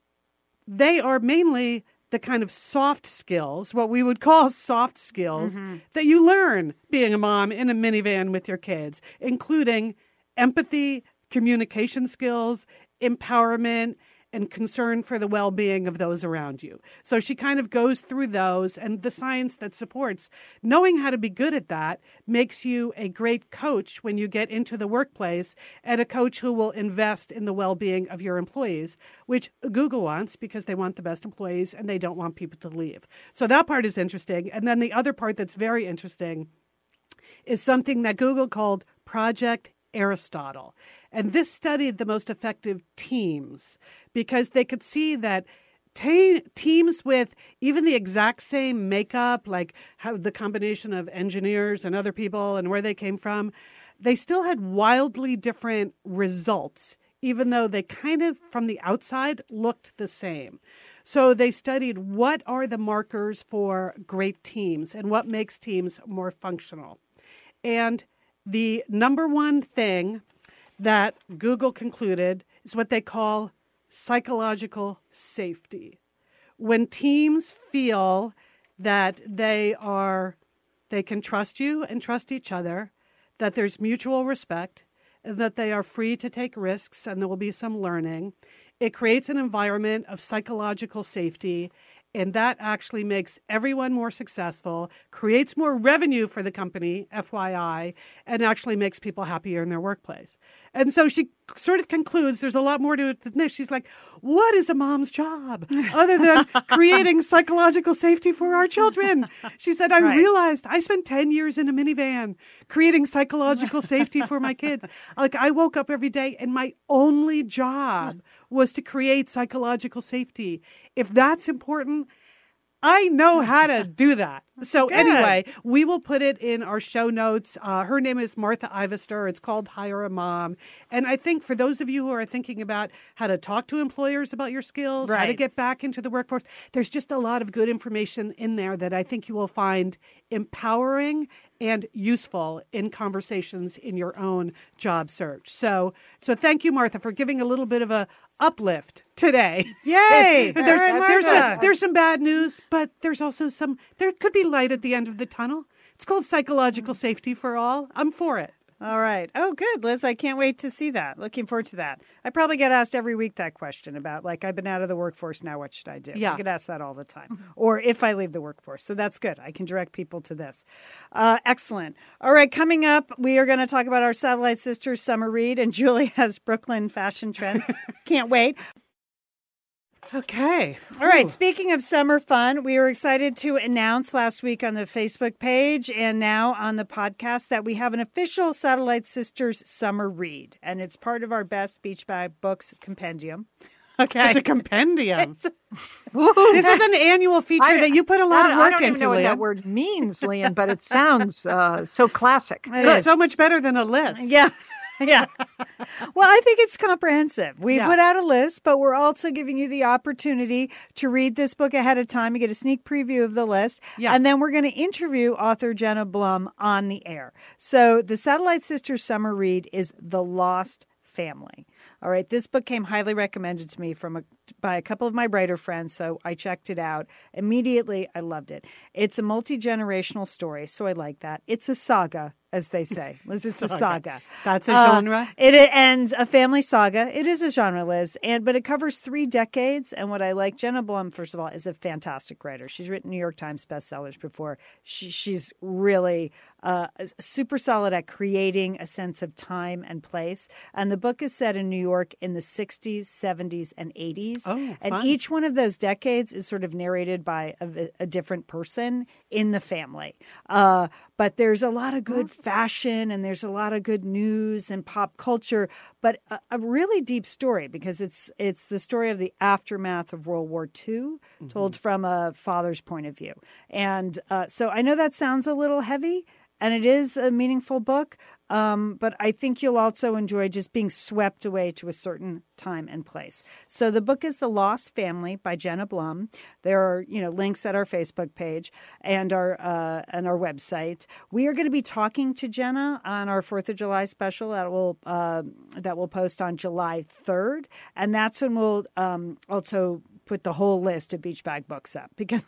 they are mainly the kind of soft skills, what we would call soft skills, Mm-hmm. that you learn being a mom in a minivan with your kids, including empathy, communication skills, empowerment, and concern for the well-being of those around you. So she kind of goes through those, and the science that supports knowing how to be good at that makes you a great coach when you get into the workplace, and a coach who will invest in the well-being of your employees, which Google wants because they want the best employees and they don't want people to leave. So that part is interesting. And then the other part that's very interesting is something that Google called Project Aristotle. And this studied the most effective teams because they could see that te- teams with even the exact same makeup, like how the combination of engineers and other people and where they came from, they still had wildly different results, even though they kind of, from the outside, looked the same. So they studied what are the markers for great teams and what makes teams more functional. And the number one thing that Google concluded is what they call psychological safety. When teams feel that they are, they can trust you and trust each other, that there's mutual respect, and that they are free to take risks and there will be some learning, it creates an environment of psychological safety. And that actually makes everyone more successful, creates more revenue for the company, F Y I, and actually makes people happier in their workplace. And so she sort of concludes there's a lot more to it than this. She's like, what is a mom's job other than creating psychological safety for our children? She said, I right. realized I spent ten years in a minivan creating psychological safety for my kids. Like I woke up every day and my only job was to create psychological safety. If that's important, I know how to do that. So Good. Anyway, we will put it in our show notes. Uh, her name is Martha Ivester. It's called Hire a Mom. And I think for those of you who are thinking about how to talk to employers about your skills, right. how to get back into the workforce, there's just a lot of good information in there that I think you will find empowering and useful in conversations in your own job search. So, so thank you, Martha, for giving a little bit of a uplift today. Yay! there's, right, there's, a, there's some bad news, but there's also some, there could be light at the end of the tunnel. It's called psychological safety for all. I'm for it. All right. Oh, good, Liz. I can't wait to see that. Looking forward to that. I probably get asked every week that question about, like, I've been out of the workforce, now what should I do? Yeah. I get asked that all the time. Or if I leave the workforce. So that's good. I can direct people to this. Uh, excellent. All right. Coming up, we are going to talk about our satellite sister, Summer Reid, and Julia's Brooklyn fashion trends. Can't wait. Okay. All right. Speaking of summer fun, we were excited to announce last week on the Facebook page and now on the podcast that we have an official Satellite Sisters Summer Read, and it's part of our Best Beach Bag Books compendium. Okay. It's a compendium. It's a, this is an annual feature I, that you put a lot I, of work into. I don't even into, know what Lian. that word means, Lian, but it sounds uh, so classic. It It's so much better than a list. Yeah. Yeah. Well, I think it's comprehensive. We Yeah. put out a list, but we're also giving you the opportunity to read this book ahead of time. You get a sneak preview of the list. Yeah. And then we're going to interview author Jenna Blum on the air. So the Satellite Sisters Summer Read is The Lost Family. All right. This book came highly recommended to me from a, by a couple of my writer friends, so I checked it out. Immediately, I loved it. It's a multi-generational story, so I like that. It's a saga, as they say. Liz, it's a saga. That's a Uh, genre? It ends a family saga. It is a genre, Liz, and but it covers three decades. And what I like, Jenna Blum, first of all, is a fantastic writer. She's written New York Times bestsellers before. She, she's really uh, super solid at creating a sense of time and place. And the book is set in New York in the sixties, seventies, and eighties. Oh, and fun. each one of those decades is sort of narrated by a, a different person in the family. Uh, but there's a lot of good fashion and there's a lot of good news and pop culture, but a, a really deep story because it's it's the story of the aftermath of World War Two, mm-hmm. told from a father's point of view. And uh, so I know that sounds a little heavy, and it is a meaningful book, um, but I think you'll also enjoy just being swept away to a certain time and place. So the book is The Lost Family by Jenna Blum. There are, you know, links at our Facebook page and our uh, and our website. We are going to be talking to Jenna on our fourth of July special that will uh, that will post on July third, and that's when we'll um, also put the whole list of Beach Bag books up because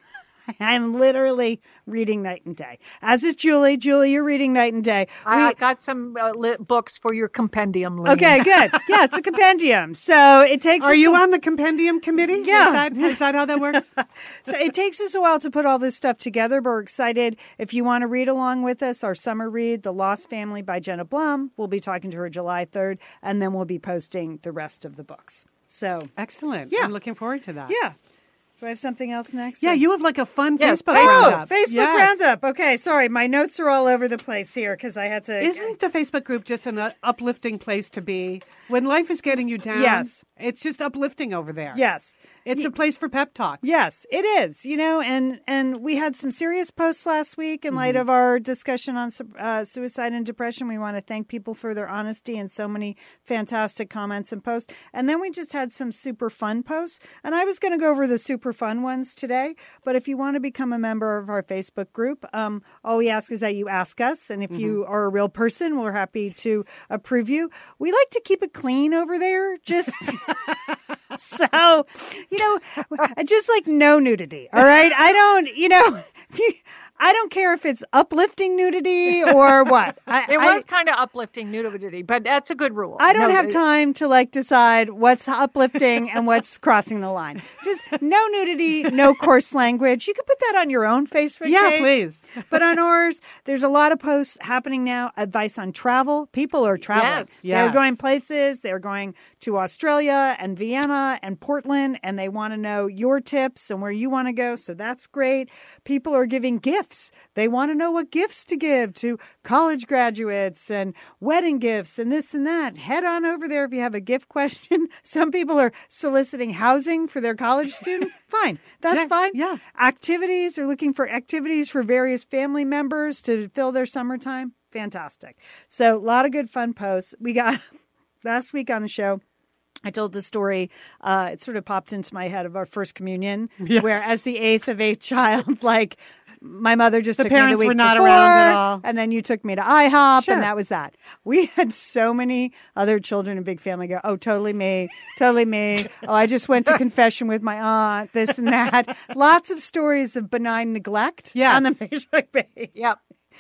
I'm literally reading night and day. As is Julie. Julie, you're reading night and day. I, We- I got some uh, lit books for your compendium. Lynn. okay, good. Yeah, it's a compendium. So it takes Are us you a- on the compendium committee? Yeah. Is that, is that how that works? So it takes us a while to put all this stuff together, but we're excited. If you want to read along with us, our summer read, The Lost Family by Jenna Blum, we'll be talking to her July third, and then we'll be posting the rest of the books. So, Excellent. Yeah. I'm looking forward to that. yeah. Do I have something else next? Yeah, you have like a fun Yes, Facebook Facebook. Oh, roundup. Facebook Yes. Roundup. Okay, sorry. My notes are all over the place here because I had to. Isn't the Facebook group just an uh, uplifting place to be? When life is getting you down, Yes. it's just uplifting over there. Yes. It's a place for pep talks. Yes, it is. You know, and and we had some serious posts last week in light of our discussion on uh, suicide and depression. We want to thank people for their honesty and so many fantastic comments and posts. And then we just had some super fun posts. And I was going to go over the super fun ones today. But if you want to become a member of our Facebook group, um, all we ask is that you ask us. And if you are a real person, we're happy to approve you. We like to keep it clean over there. Just so. You know, just like no nudity. All right. I don't, you know, I don't care if it's uplifting nudity or what. I, It I, was kind of uplifting nudity, but that's a good rule. I don't No, have it- time to like decide what's uplifting and what's crossing the line. Just no nudity, no coarse language. You can put that on your own Facebook Yeah, page. please. But on ours, there's a lot of posts happening now. Advice on travel. People are traveling. Yes. They're Yes. going places. They're going to Australia and Vienna and Portland, and they want to know your tips and where you want to go. So that's great. People are giving gifts. They want to know what gifts to give to college graduates and wedding gifts and this and that. Head on over there if you have a gift question. Some people are soliciting housing for their college student. Fine. That's Yeah, fine. yeah. Activities are looking for activities for various family members to fill their summertime. Fantastic. So a lot of good fun posts. We got last week on the show. I told the story, uh, it sort of popped into my head of our first communion, Yes. where as the eighth of eighth child, like my mother just The took me parents the week were not before, around at all. and then you took me to IHOP, Sure. and that was that. We had so many other children in Big Family go, oh, totally me, totally me. Oh, I just went to confession with my aunt, this and that. Lots of stories of benign neglect Yes. on the Facebook page. Yep.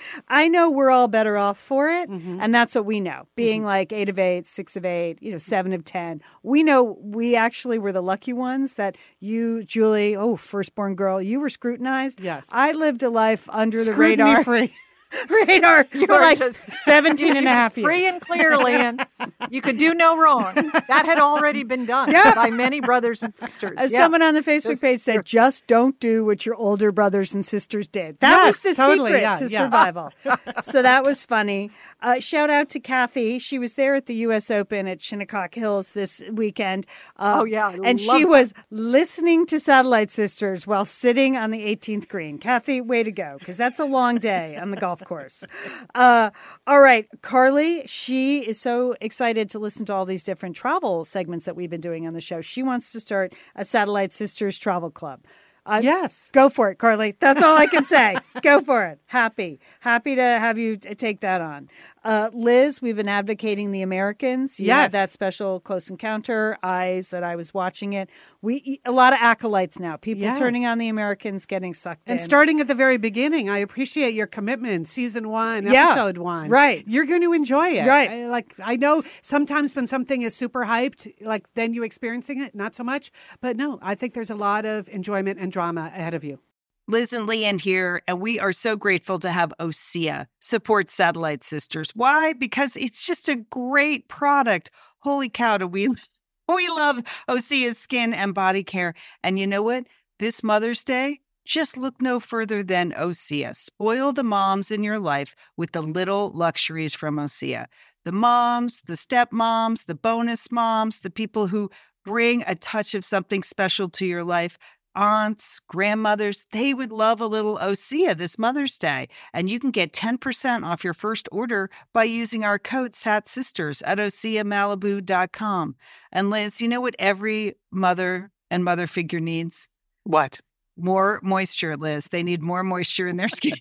I know we're all better off for it. Mm-hmm. And that's what we know. Being like eight of eight, six of eight, you know, seven of ten. We know we actually were the lucky ones that you, Julie, oh, firstborn girl, you were scrutinized. Yes. I lived a life under the Scrutiny radar. free. radar You for were like just seventeen and a half years. free and clear, Lynn. You could do no wrong. That had already been done Yeah. by many brothers and sisters. As Yeah. someone on the Facebook Just- page said, just don't do what your older brothers and sisters did. That Yes, was the totally, secret yeah, to yeah. survival. So that was funny. Uh, shout out to Kathy. She was there at the U S Open at Shinnecock Hills this weekend. Uh, Oh, yeah, I And love she that. was listening to Satellite Sisters while sitting on the eighteenth green. Kathy, way to go, because that's a long day on the golf course. Uh, all right, Carly, she is so excited to listen to all these different travel segments that we've been doing on the show. She wants to start a Satellite Sisters travel club. Uh, Yes. Go for it, Carly. That's all I can say. Go for it. Happy. Happy to have you t- take that on. Uh, Liz, we've been advocating the Americans. You Yes. had that special Close Encounter, Eyes, that I was watching it. We A lot of acolytes now. People Yes. turning on the Americans, getting sucked And in. starting at the very beginning, I appreciate your commitment. Season one, Yeah, episode one. right. You're going to enjoy it. Right. I, like, I know sometimes when something is super hyped, like then you experiencing it, not so much. But no, I think there's a lot of enjoyment and drama ahead of you. Liz and Leanne here, and we are so grateful to have Osea support Satellite Sisters. Why? Because it's just a great product. Holy cow, do we, we love Osea's skin and body care. And you know what? This Mother's Day, just look no further than Osea. Spoil the moms in your life with the little luxuries from Osea. The moms, the stepmoms, the bonus moms, the people who bring a touch of something special to your life. Aunts, grandmothers, they would love a little Osea this Mother's Day. And you can get ten percent off your first order by using our code SATSisters at osea malibu dot com. And Liz, you know what every mother and mother figure needs? What? More moisture, Liz. They need more moisture in their skin.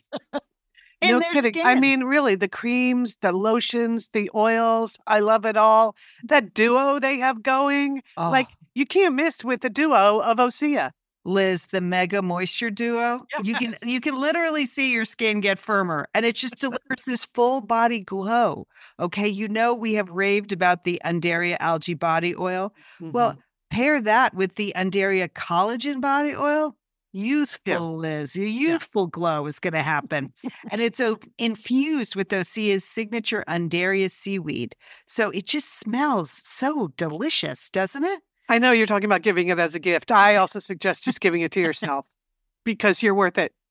in No their kidding. skin. I mean, really, the creams, the lotions, the oils, I love it all. That duo they have going, Oh. like, you can't miss with the duo of Osea. Liz, the Mega Moisture Duo. Yes. You can you can literally see your skin get firmer, and it just delivers this full body glow. Okay, you know we have raved about the Undaria algae body oil. Mhm. Well, pair that with the Undaria collagen body oil. Youthful, Yeah. Liz. Your youthful glow is going to happen. And it's o- infused with Osea's signature Undaria seaweed. So it just smells so delicious, doesn't it? I know you're talking about giving it as a gift. I also suggest just giving it to yourself because you're worth it.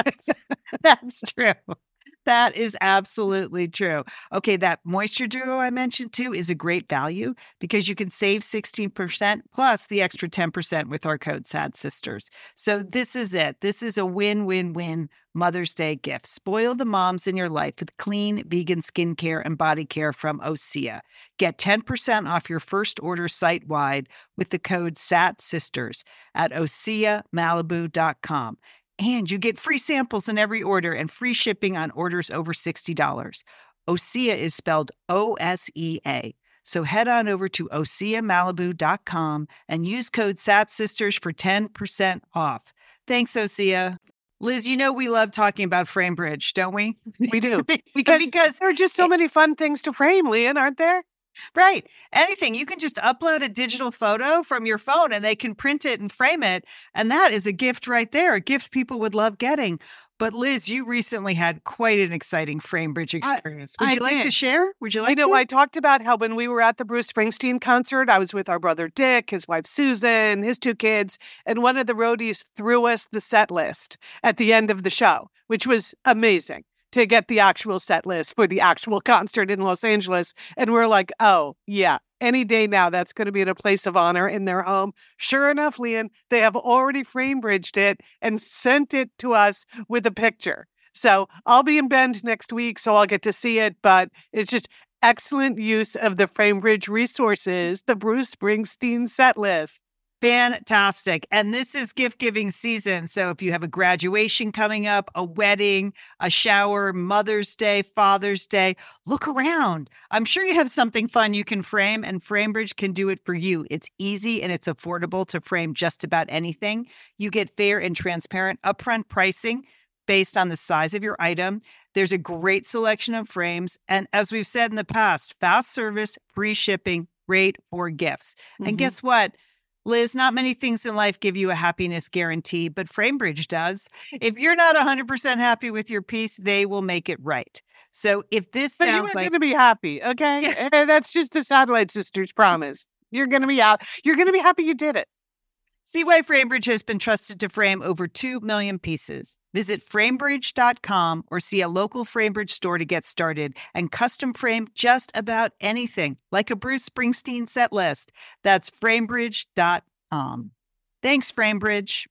That's true. That is absolutely true. Okay, that Moisture Duo I mentioned too is a great value because you can save sixteen percent plus the extra ten percent with our code Sad Sisters. So this is it. This is a win-win-win Mother's Day gift. Spoil the moms in your life with clean vegan skincare and body care from Osea. Get ten percent off your first order site-wide with the code Sad Sisters at osea malibu dot com. And you get free samples in every order and free shipping on orders over sixty dollars. Osea is spelled O S E A. So head on over to osea malibu dot com and use code SATSisters for ten percent off. Thanks, Osea. Liz, you know we love talking about FrameBridge, don't we? We do. because, Because there are just so many fun things to frame, Leanne, aren't there? Right. Anything. You can just upload a digital photo from your phone and they can print it and frame it. And that is a gift right there, a gift people would love getting. But Liz, you recently had quite an exciting FrameBridge experience. Would I you like did. to share? Would you like I know to? I talked about how when we were at the Bruce Springsteen concert, I was with our brother Dick, his wife Susan, his two kids, and one of the roadies threw us the set list at the end of the show, which was amazing to get the actual set list for the actual concert in Los Angeles. And we're like, oh, yeah, any day now, that's going to be in a place of honor in their home. Sure enough, Leanne, they have already FrameBridged it and sent it to us with a picture. So I'll be in Bend next week, so I'll get to see it. But it's just excellent use of the FrameBridge resources, the Bruce Springsteen set list. Fantastic. And this is gift giving season. So if you have a graduation coming up, a wedding, a shower, Mother's Day, Father's Day, look around. I'm sure you have something fun you can frame, and FrameBridge can do it for you. It's easy and it's affordable to frame just about anything. You get fair and transparent upfront pricing based on the size of your item. There's a great selection of frames. And as we've said in the past, fast service, free shipping, great for gifts. Mhm. And guess what? Liz, not many things in life give you a happiness guarantee, but FrameBridge does. If you're not one hundred percent happy with your piece, they will make it right. So if this But you sounds are like... going to be happy, okay? And that's just the Satellite Sisters promise. You're going to be out. You're going to be happy you did it. See why FrameBridge has been trusted to frame over two million pieces. Visit framebridge dot com or see a local FrameBridge store to get started and custom frame just about anything, like a Bruce Springsteen set list. That's framebridge dot com. Thanks, FrameBridge.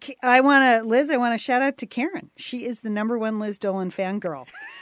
I want to, Liz, I want to shout out to Karen. She is the number one Liz Dolan fangirl.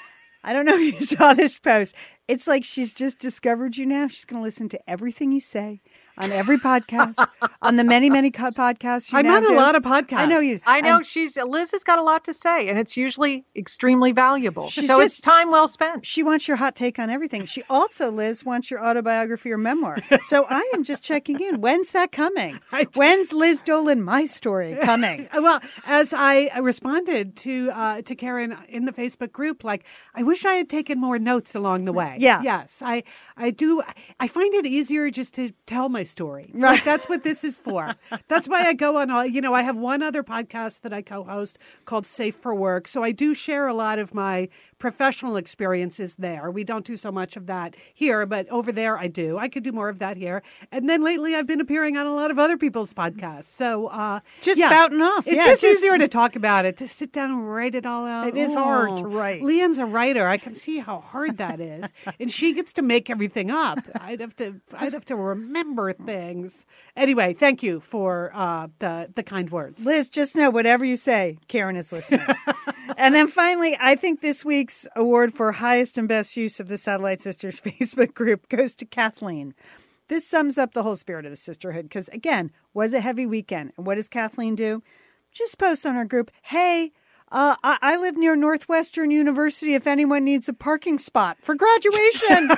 I don't know if you saw this post. It's like she's just discovered you now. She's going to listen to everything you say on every podcast, on the many, many co- podcasts you I'm now on a do. lot of podcasts. I know you. I know and she's Liz has got a lot to say, and it's usually extremely valuable. She's So it's just- time well spent. She wants your hot take on everything. She also, Liz, wants your autobiography or memoir. So I am just checking in. When's that coming? When's Liz Dolan, my story, coming? Well, as I responded to uh, to Karen in the Facebook group, like, I wish I had taken more notes along the way. Yeah. Yes, I I do. I find it easier just to tell my story. Right. Like, that's what this is for. That's why I go on all, you know, I have one other podcast that I co-host called Safe for Work. So I do share a lot of my professional experiences there. We don't do so much of that here, but over there I do. I could do more of that here. And then lately I've been appearing on a lot of other people's podcasts. So uh, Just yeah. spouting off. It's Yeah, just, just- easier to talk about it, to sit down and write it all out. It is hard to write. Leanne's a writer. I can see how hard that is. And she gets to make everything up. I'd have to I'd have to remember things. Anyway, thank you for uh, the, the kind words. Liz, just know whatever you say, Karen is listening. And then finally, I think this week's award for highest and best use of the Satellite Sisters Facebook group goes to Kathleen. This sums up the whole spirit of the sisterhood because, again, was a heavy weekend. And what does Kathleen do? Just posts on her group, hey, uh, I-, I live near Northwestern University if anyone needs a parking spot for graduation.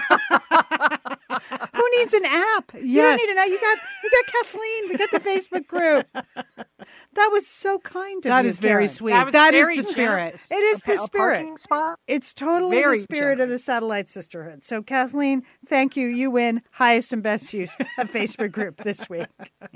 Who needs an app? You Yes. don't need an app. You got, you got Kathleen. We got the Facebook group. That was so kind of That you, is very Karen. sweet. That was That is very the spirit. generous. It is A- the a spirit. parking spot. It's totally Very the spirit of the generous. Satellite Sisterhood. So, Kathleen, thank you. You win highest and best use of Facebook group this week.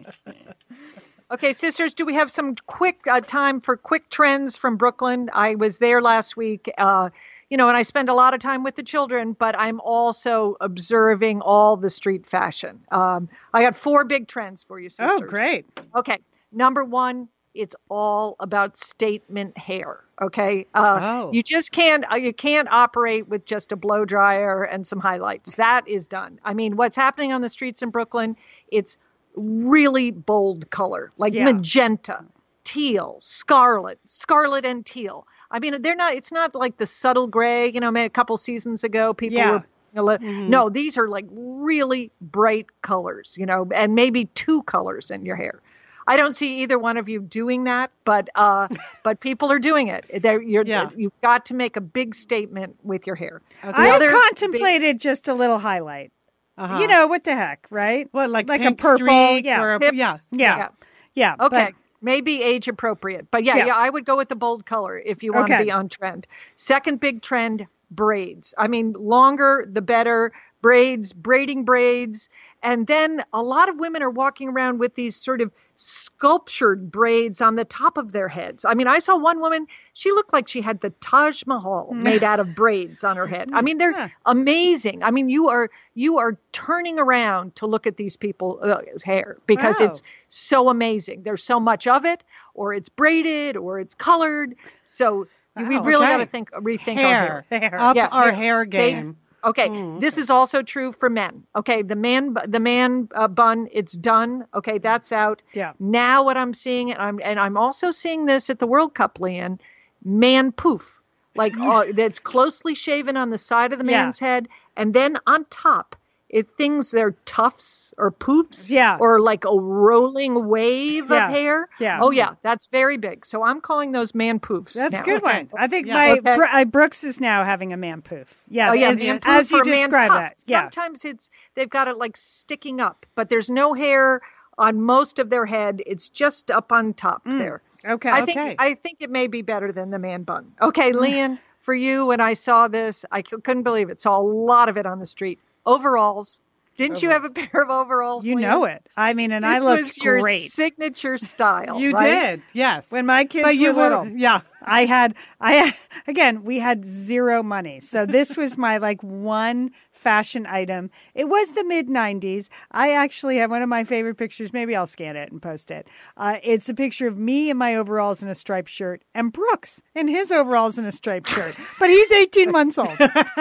Okay, sisters, do we have some quick uh, time for quick trends from Brooklyn? I was there last week, uh, you know, and I spend a lot of time with the children, but I'm also observing all the street fashion. Um, I got four big trends for you, sisters. Oh, great. Okay, number one, it's all about statement hair. Okay, uh, Oh. you just can't uh, you can't operate with just a blow dryer and some highlights. That is done. I mean, what's happening on the streets in Brooklyn? It's really bold color, like Yeah. magenta, teal, scarlet, scarlet and teal. I mean, they're not. It's not like the subtle gray. You know, maybe a couple seasons ago, people Yeah. were. You know, Mhm. No, these are like really bright colors. You know, and maybe two colors in your hair. I don't see either one of you doing that, but uh, but people are doing it. They're, you're, Yeah. You've got to make a big statement with your hair. The I other contemplated just a little highlight. Uh-huh. You know, what the heck, right? what, like, like a pink purple, streak yeah. or a, big yeah. tips. Yeah. Yeah. Okay. but- Maybe age appropriate. But yeah, Yeah. yeah, I would go with the bold color if you want Okay. to be on trend. Second big trend, braids. I mean, longer the better. Braids, braiding braids. And then a lot of women are walking around with these sort of sculptured braids on the top of their heads. I mean, I saw one woman, she looked like she had the Taj Mahal made out of braids on her head. I mean, they're Yeah. amazing. I mean, you are you are turning around to look at these people's hair because Wow. it's so amazing. There's so much of it, or it's braided, or it's colored. So we Wow, really okay. got to think, rethink Hair. our hair. Hair. Up Yeah, our hair. hair Stay- game. Okay, Mm, this is also true for men. Okay, the man, the man uh, bun, it's done. Okay, that's out. Yeah. Now what I'm seeing, and I'm and I'm also seeing this at the World Cup, Leanne, man poof, like uh, that's closely shaven on the side of the Yeah. man's head, and then on top, it things they're tufts or poofs, Yeah. or like a rolling wave Yeah. of hair. Yeah. Oh yeah, that's very big. So I'm calling those man poofs. That's now. a good Okay. one. I think Yeah. my Okay. Bro- I, Brooks is now having a man poof. Yeah, Oh yeah, and- man as poof you or man describe tuft. that. Yeah, Sometimes it's they've got it like sticking up, but there's no hair on most of their head. It's just up on top Mm. there. okay. I Okay. think I think it may be better than the man bun. Okay, Leanne, for you, when I saw this, I c- couldn't believe it. Saw a lot of it on the street. Overalls. Didn't you have a pair of overalls? You Leanne? know it. I mean, and This I looked was your great signature style. You right? did, yes. when my kids but you were little. yeah. I had, I again, we had zero money, so this was my like one fashion item. It was the mid nineties. I actually have one of my favorite pictures. Maybe I'll scan it and post it. Uh, it's a picture of me in my overalls and a striped shirt, and Brooks in his overalls and a striped shirt. But he's eighteen months old.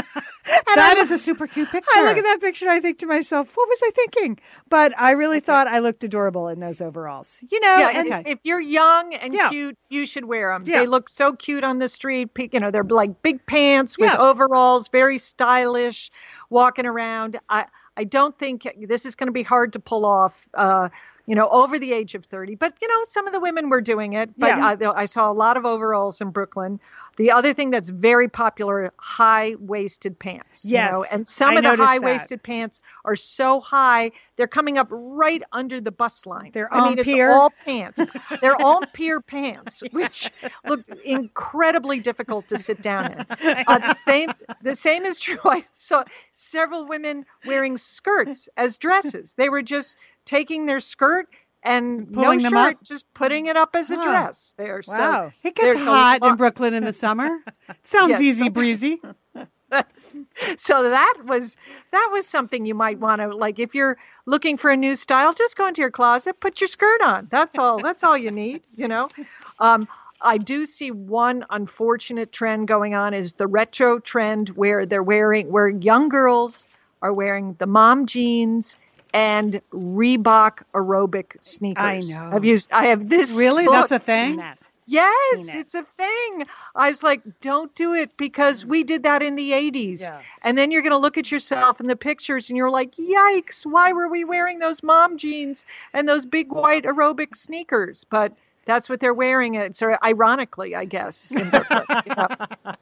And That I, is a super cute picture. I look at that picture and I think to myself, what was I thinking? But I really thought I looked adorable in those overalls. You know, Yeah, and and if you're young and Yeah. cute, you should wear them. Yeah. They look so cute on the street. Pe- You know, they're like big pants with Yeah. overalls, very stylish, walking around. I I don't think this is going to be hard to pull off. Uh, you know, over the age of thirty. But, you know, some of the women were doing it. But Yeah. I, I saw a lot of overalls in Brooklyn. The other thing that's very popular, high-waisted pants. you Yes, know, and some I of the noticed that. high-waisted pants are so high, they're coming up right under the bust line. They're I mean, en it's pier. all pants. They're all pier pants, which look incredibly difficult to sit down in. Uh, the same, the same is true. I saw several women wearing skirts as dresses. They were just taking their skirt and Pulling no them shirt, up? just putting it up as a Huh. dress. There, Wow. It gets There's a hot in lot- Brooklyn in the summer. Sounds Yes. easy breezy. so so that was that was something you might want to like. If you're looking for a new style, just go into your closet, put your skirt on. That's all. That's all you need. You know. Um, I do see one unfortunate trend going on is the retro trend where they're wearing where young girls are wearing the mom jeans and Reebok aerobic sneakers. I know. Have you? I have this. Really? look- That's a Seen thing? that. Yes, Seen it. it's a thing. I was like, don't do it because we did that in the eighties. Yeah. And then you're going to look at yourself in the pictures and you're like, yikes, why were we wearing those mom jeans and those big white aerobic sneakers? But that's what they're wearing. It sort of ironically, I guess. in Brooklyn, you know.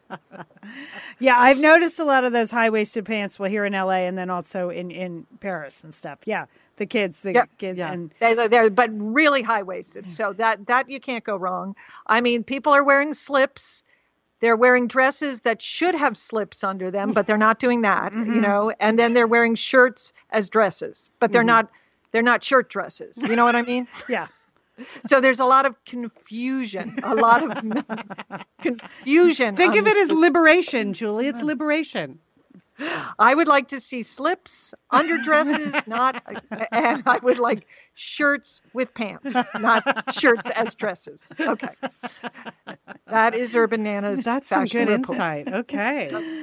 Yeah, I've noticed a lot of those high waisted pants. Well, here in L A and then also in, in Paris and stuff. Yeah, The kids, the Yep. kids, Yeah. and They, they're but really high waisted. So that that you can't go wrong. I mean, people are wearing slips. They're wearing dresses that should have slips under them, but they're not doing that. You know, and then they're wearing shirts as dresses, but they're not. They're not shirt dresses. You know what I mean? yeah. So there's a lot of confusion. A lot of confusion. Think on of it this as liberation, Julie. It's liberation. I would like to see slips, underdresses, not, and I would like shirts with pants, not shirts as dresses. Okay. That is Urban Nana's That's some fashion good report. insight. Okay.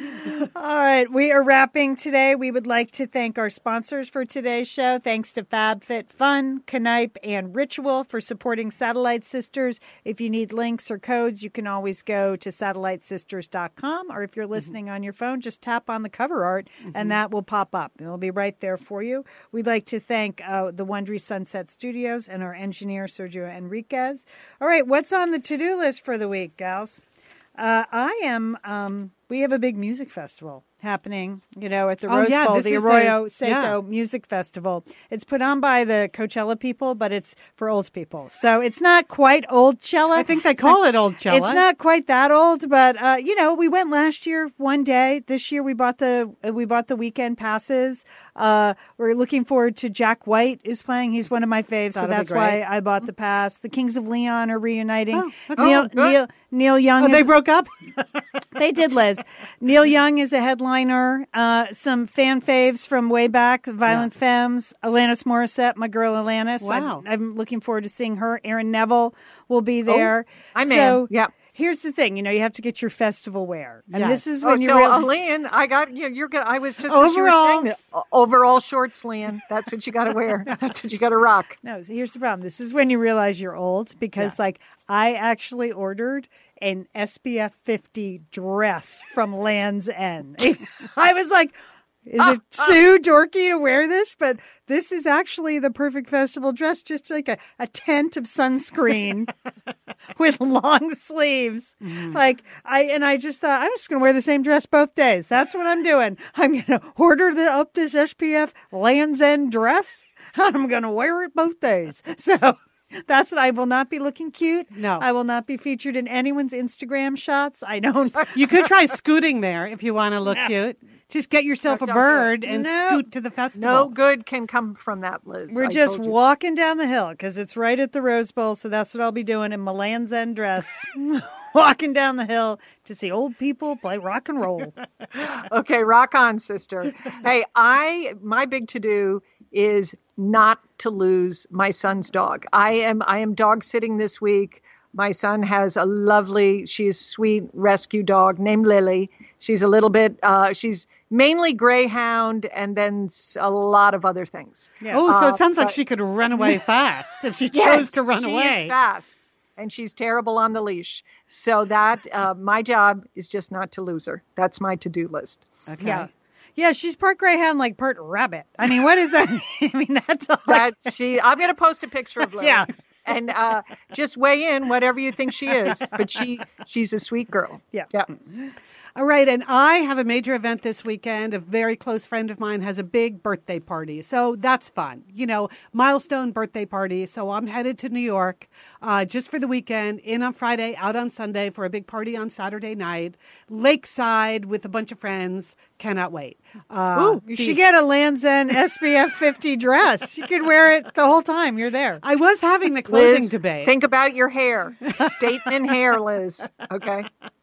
All right, we are wrapping today. We would like to thank our sponsors for today's show. Thanks to FabFitFun, Knipe, and Ritual for supporting Satellite Sisters. If you need links or codes, you can always go to satellite sisters dot com, or if you're listening on your phone, just tap on the cover art and that will pop up. It'll be right there for you. We'd like to thank uh, the Wondery Sunset Studios and our engineer, Sergio Enriquez. All right, what's on the to-do list for the week, gals? Uh, I am, um, we have a big music festival happening, you know, at the Oh, Rose yeah, Bowl, this the is Arroyo the- Seco yeah. Music Festival. It's put on by the Coachella people, but it's for old people. So it's not quite old Cella. I think they call it Old Cella. It's not quite that old, but uh, you know, we went last year one day. This year we bought the uh, we bought the weekend passes. Uh, we're looking forward to Jack White is playing. He's one of my faves, so That'll be that's great. why I bought the pass. The Kings of Leon are reuniting. Oh, okay. Neil, Oh, good. Neil Neil Young. Oh, is, they broke up? they did, Liz. Neil Young is a headliner. Uh, some fan faves from way back, Violent Femmes, Alanis Morissette, my girl Alanis. Wow. I'm, I'm looking forward to seeing her. Aaron Neville will be there. I'm so, in. Yeah. Here's the thing, you know, you have to get your festival wear, and Yes. this is Oh, when you so really. Elaine, I got you. You're good. I was just as you were saying Overalls. that, o- overall shorts, Leanne. That's what you got to wear. That's what you got to rock. No, so here's the problem. This is when you realize you're old because, like, I actually ordered an S P F fifty dress from Land's End. I was like, is it too dorky to wear this? But this is actually the perfect festival dress, just like a, a tent of sunscreen with long sleeves. Like I and I just thought I'm just gonna wear the same dress both days. That's what I'm doing. I'm gonna order the up this S P F Land's End dress and I'm gonna wear it both days. So that's what I will not be looking cute. No. I will not be featured in anyone's Instagram shots. I don't You could try scooting there if you want to look cute. Just get yourself a Don't do it. bird and No. scoot to the festival. No good can come from that, Liz. We're I just told you. walking down the hill because it's right at the Rose Bowl. So that's what I'll be doing in my Land's End dress, walking down the hill to see old people play rock and roll. Okay, rock on, sister. Hey, I my big to do is not to lose my son's dog. I am I am dog sitting this week. My son has a lovely, she's sweet rescue dog named Lily. She's a little bit, uh, she's mainly greyhound and then s- a lot of other things. Oh, so Uh, it sounds like but- she could run away fast if she chose Yes, to run she away. is fast, and she's terrible on the leash. So that uh, my job is just not to lose her. That's my to-do list. Okay. Yeah. Yeah, she's part greyhound, like part rabbit. I mean, what is that? I mean, that's all. That she, I'm going to post a picture of Lily. Yeah. And uh, just weigh in whatever you think she is. But she, she's a sweet girl. Yeah. Yeah. All right, and I have a major event this weekend. A very close friend of mine has a big birthday party, so that's fun. You know, milestone birthday party. So I'm headed to New York uh, just for the weekend, in on Friday, out on Sunday for a big party on Saturday night, lakeside with a bunch of friends. Cannot wait. Uh, Ooh, you should get a Land's End S P F fifty dress. You could wear it the whole time you're there. I was having the clothing Liz, debate. think about your hair. Statement hair, Liz. Okay.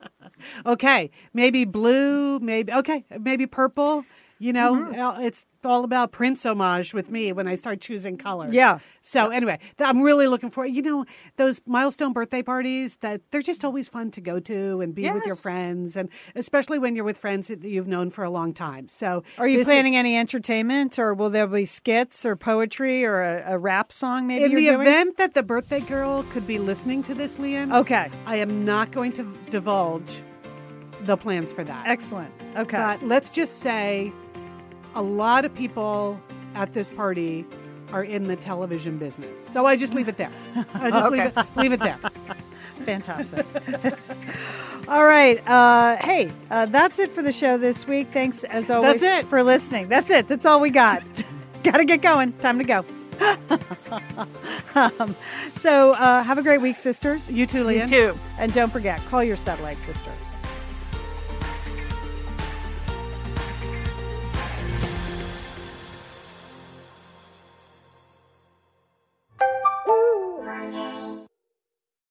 Okay, maybe blue, maybe okay, maybe purple. You know, Mm-hmm. uh, it's all about Prince homage with me when I start choosing colors. Yeah. So anyway, th- I'm really looking for you know those milestone birthday parties that they're just always fun to go to and be with your Yes. friends, and especially when you're with friends that you've known for a long time. So Are you this is- planning any entertainment, or will there be skits or poetry or a, a rap song maybe in you're the doing? event that the birthday girl could be listening to this, Leanne? Okay. I am not going to divulge the plans for that. Excellent. Okay. But let's just say a lot of people at this party are in the television business. So I just leave it there. I just leave, it, leave it there. Fantastic. All right. Uh, hey, uh, that's it for the show this week. Thanks, as always, That's it. for listening. That's it. That's all we got. Gotta get going. Time to go. um, so uh, have a great week, sisters. You too, Leanne. You too. And don't forget, call your satellite sister.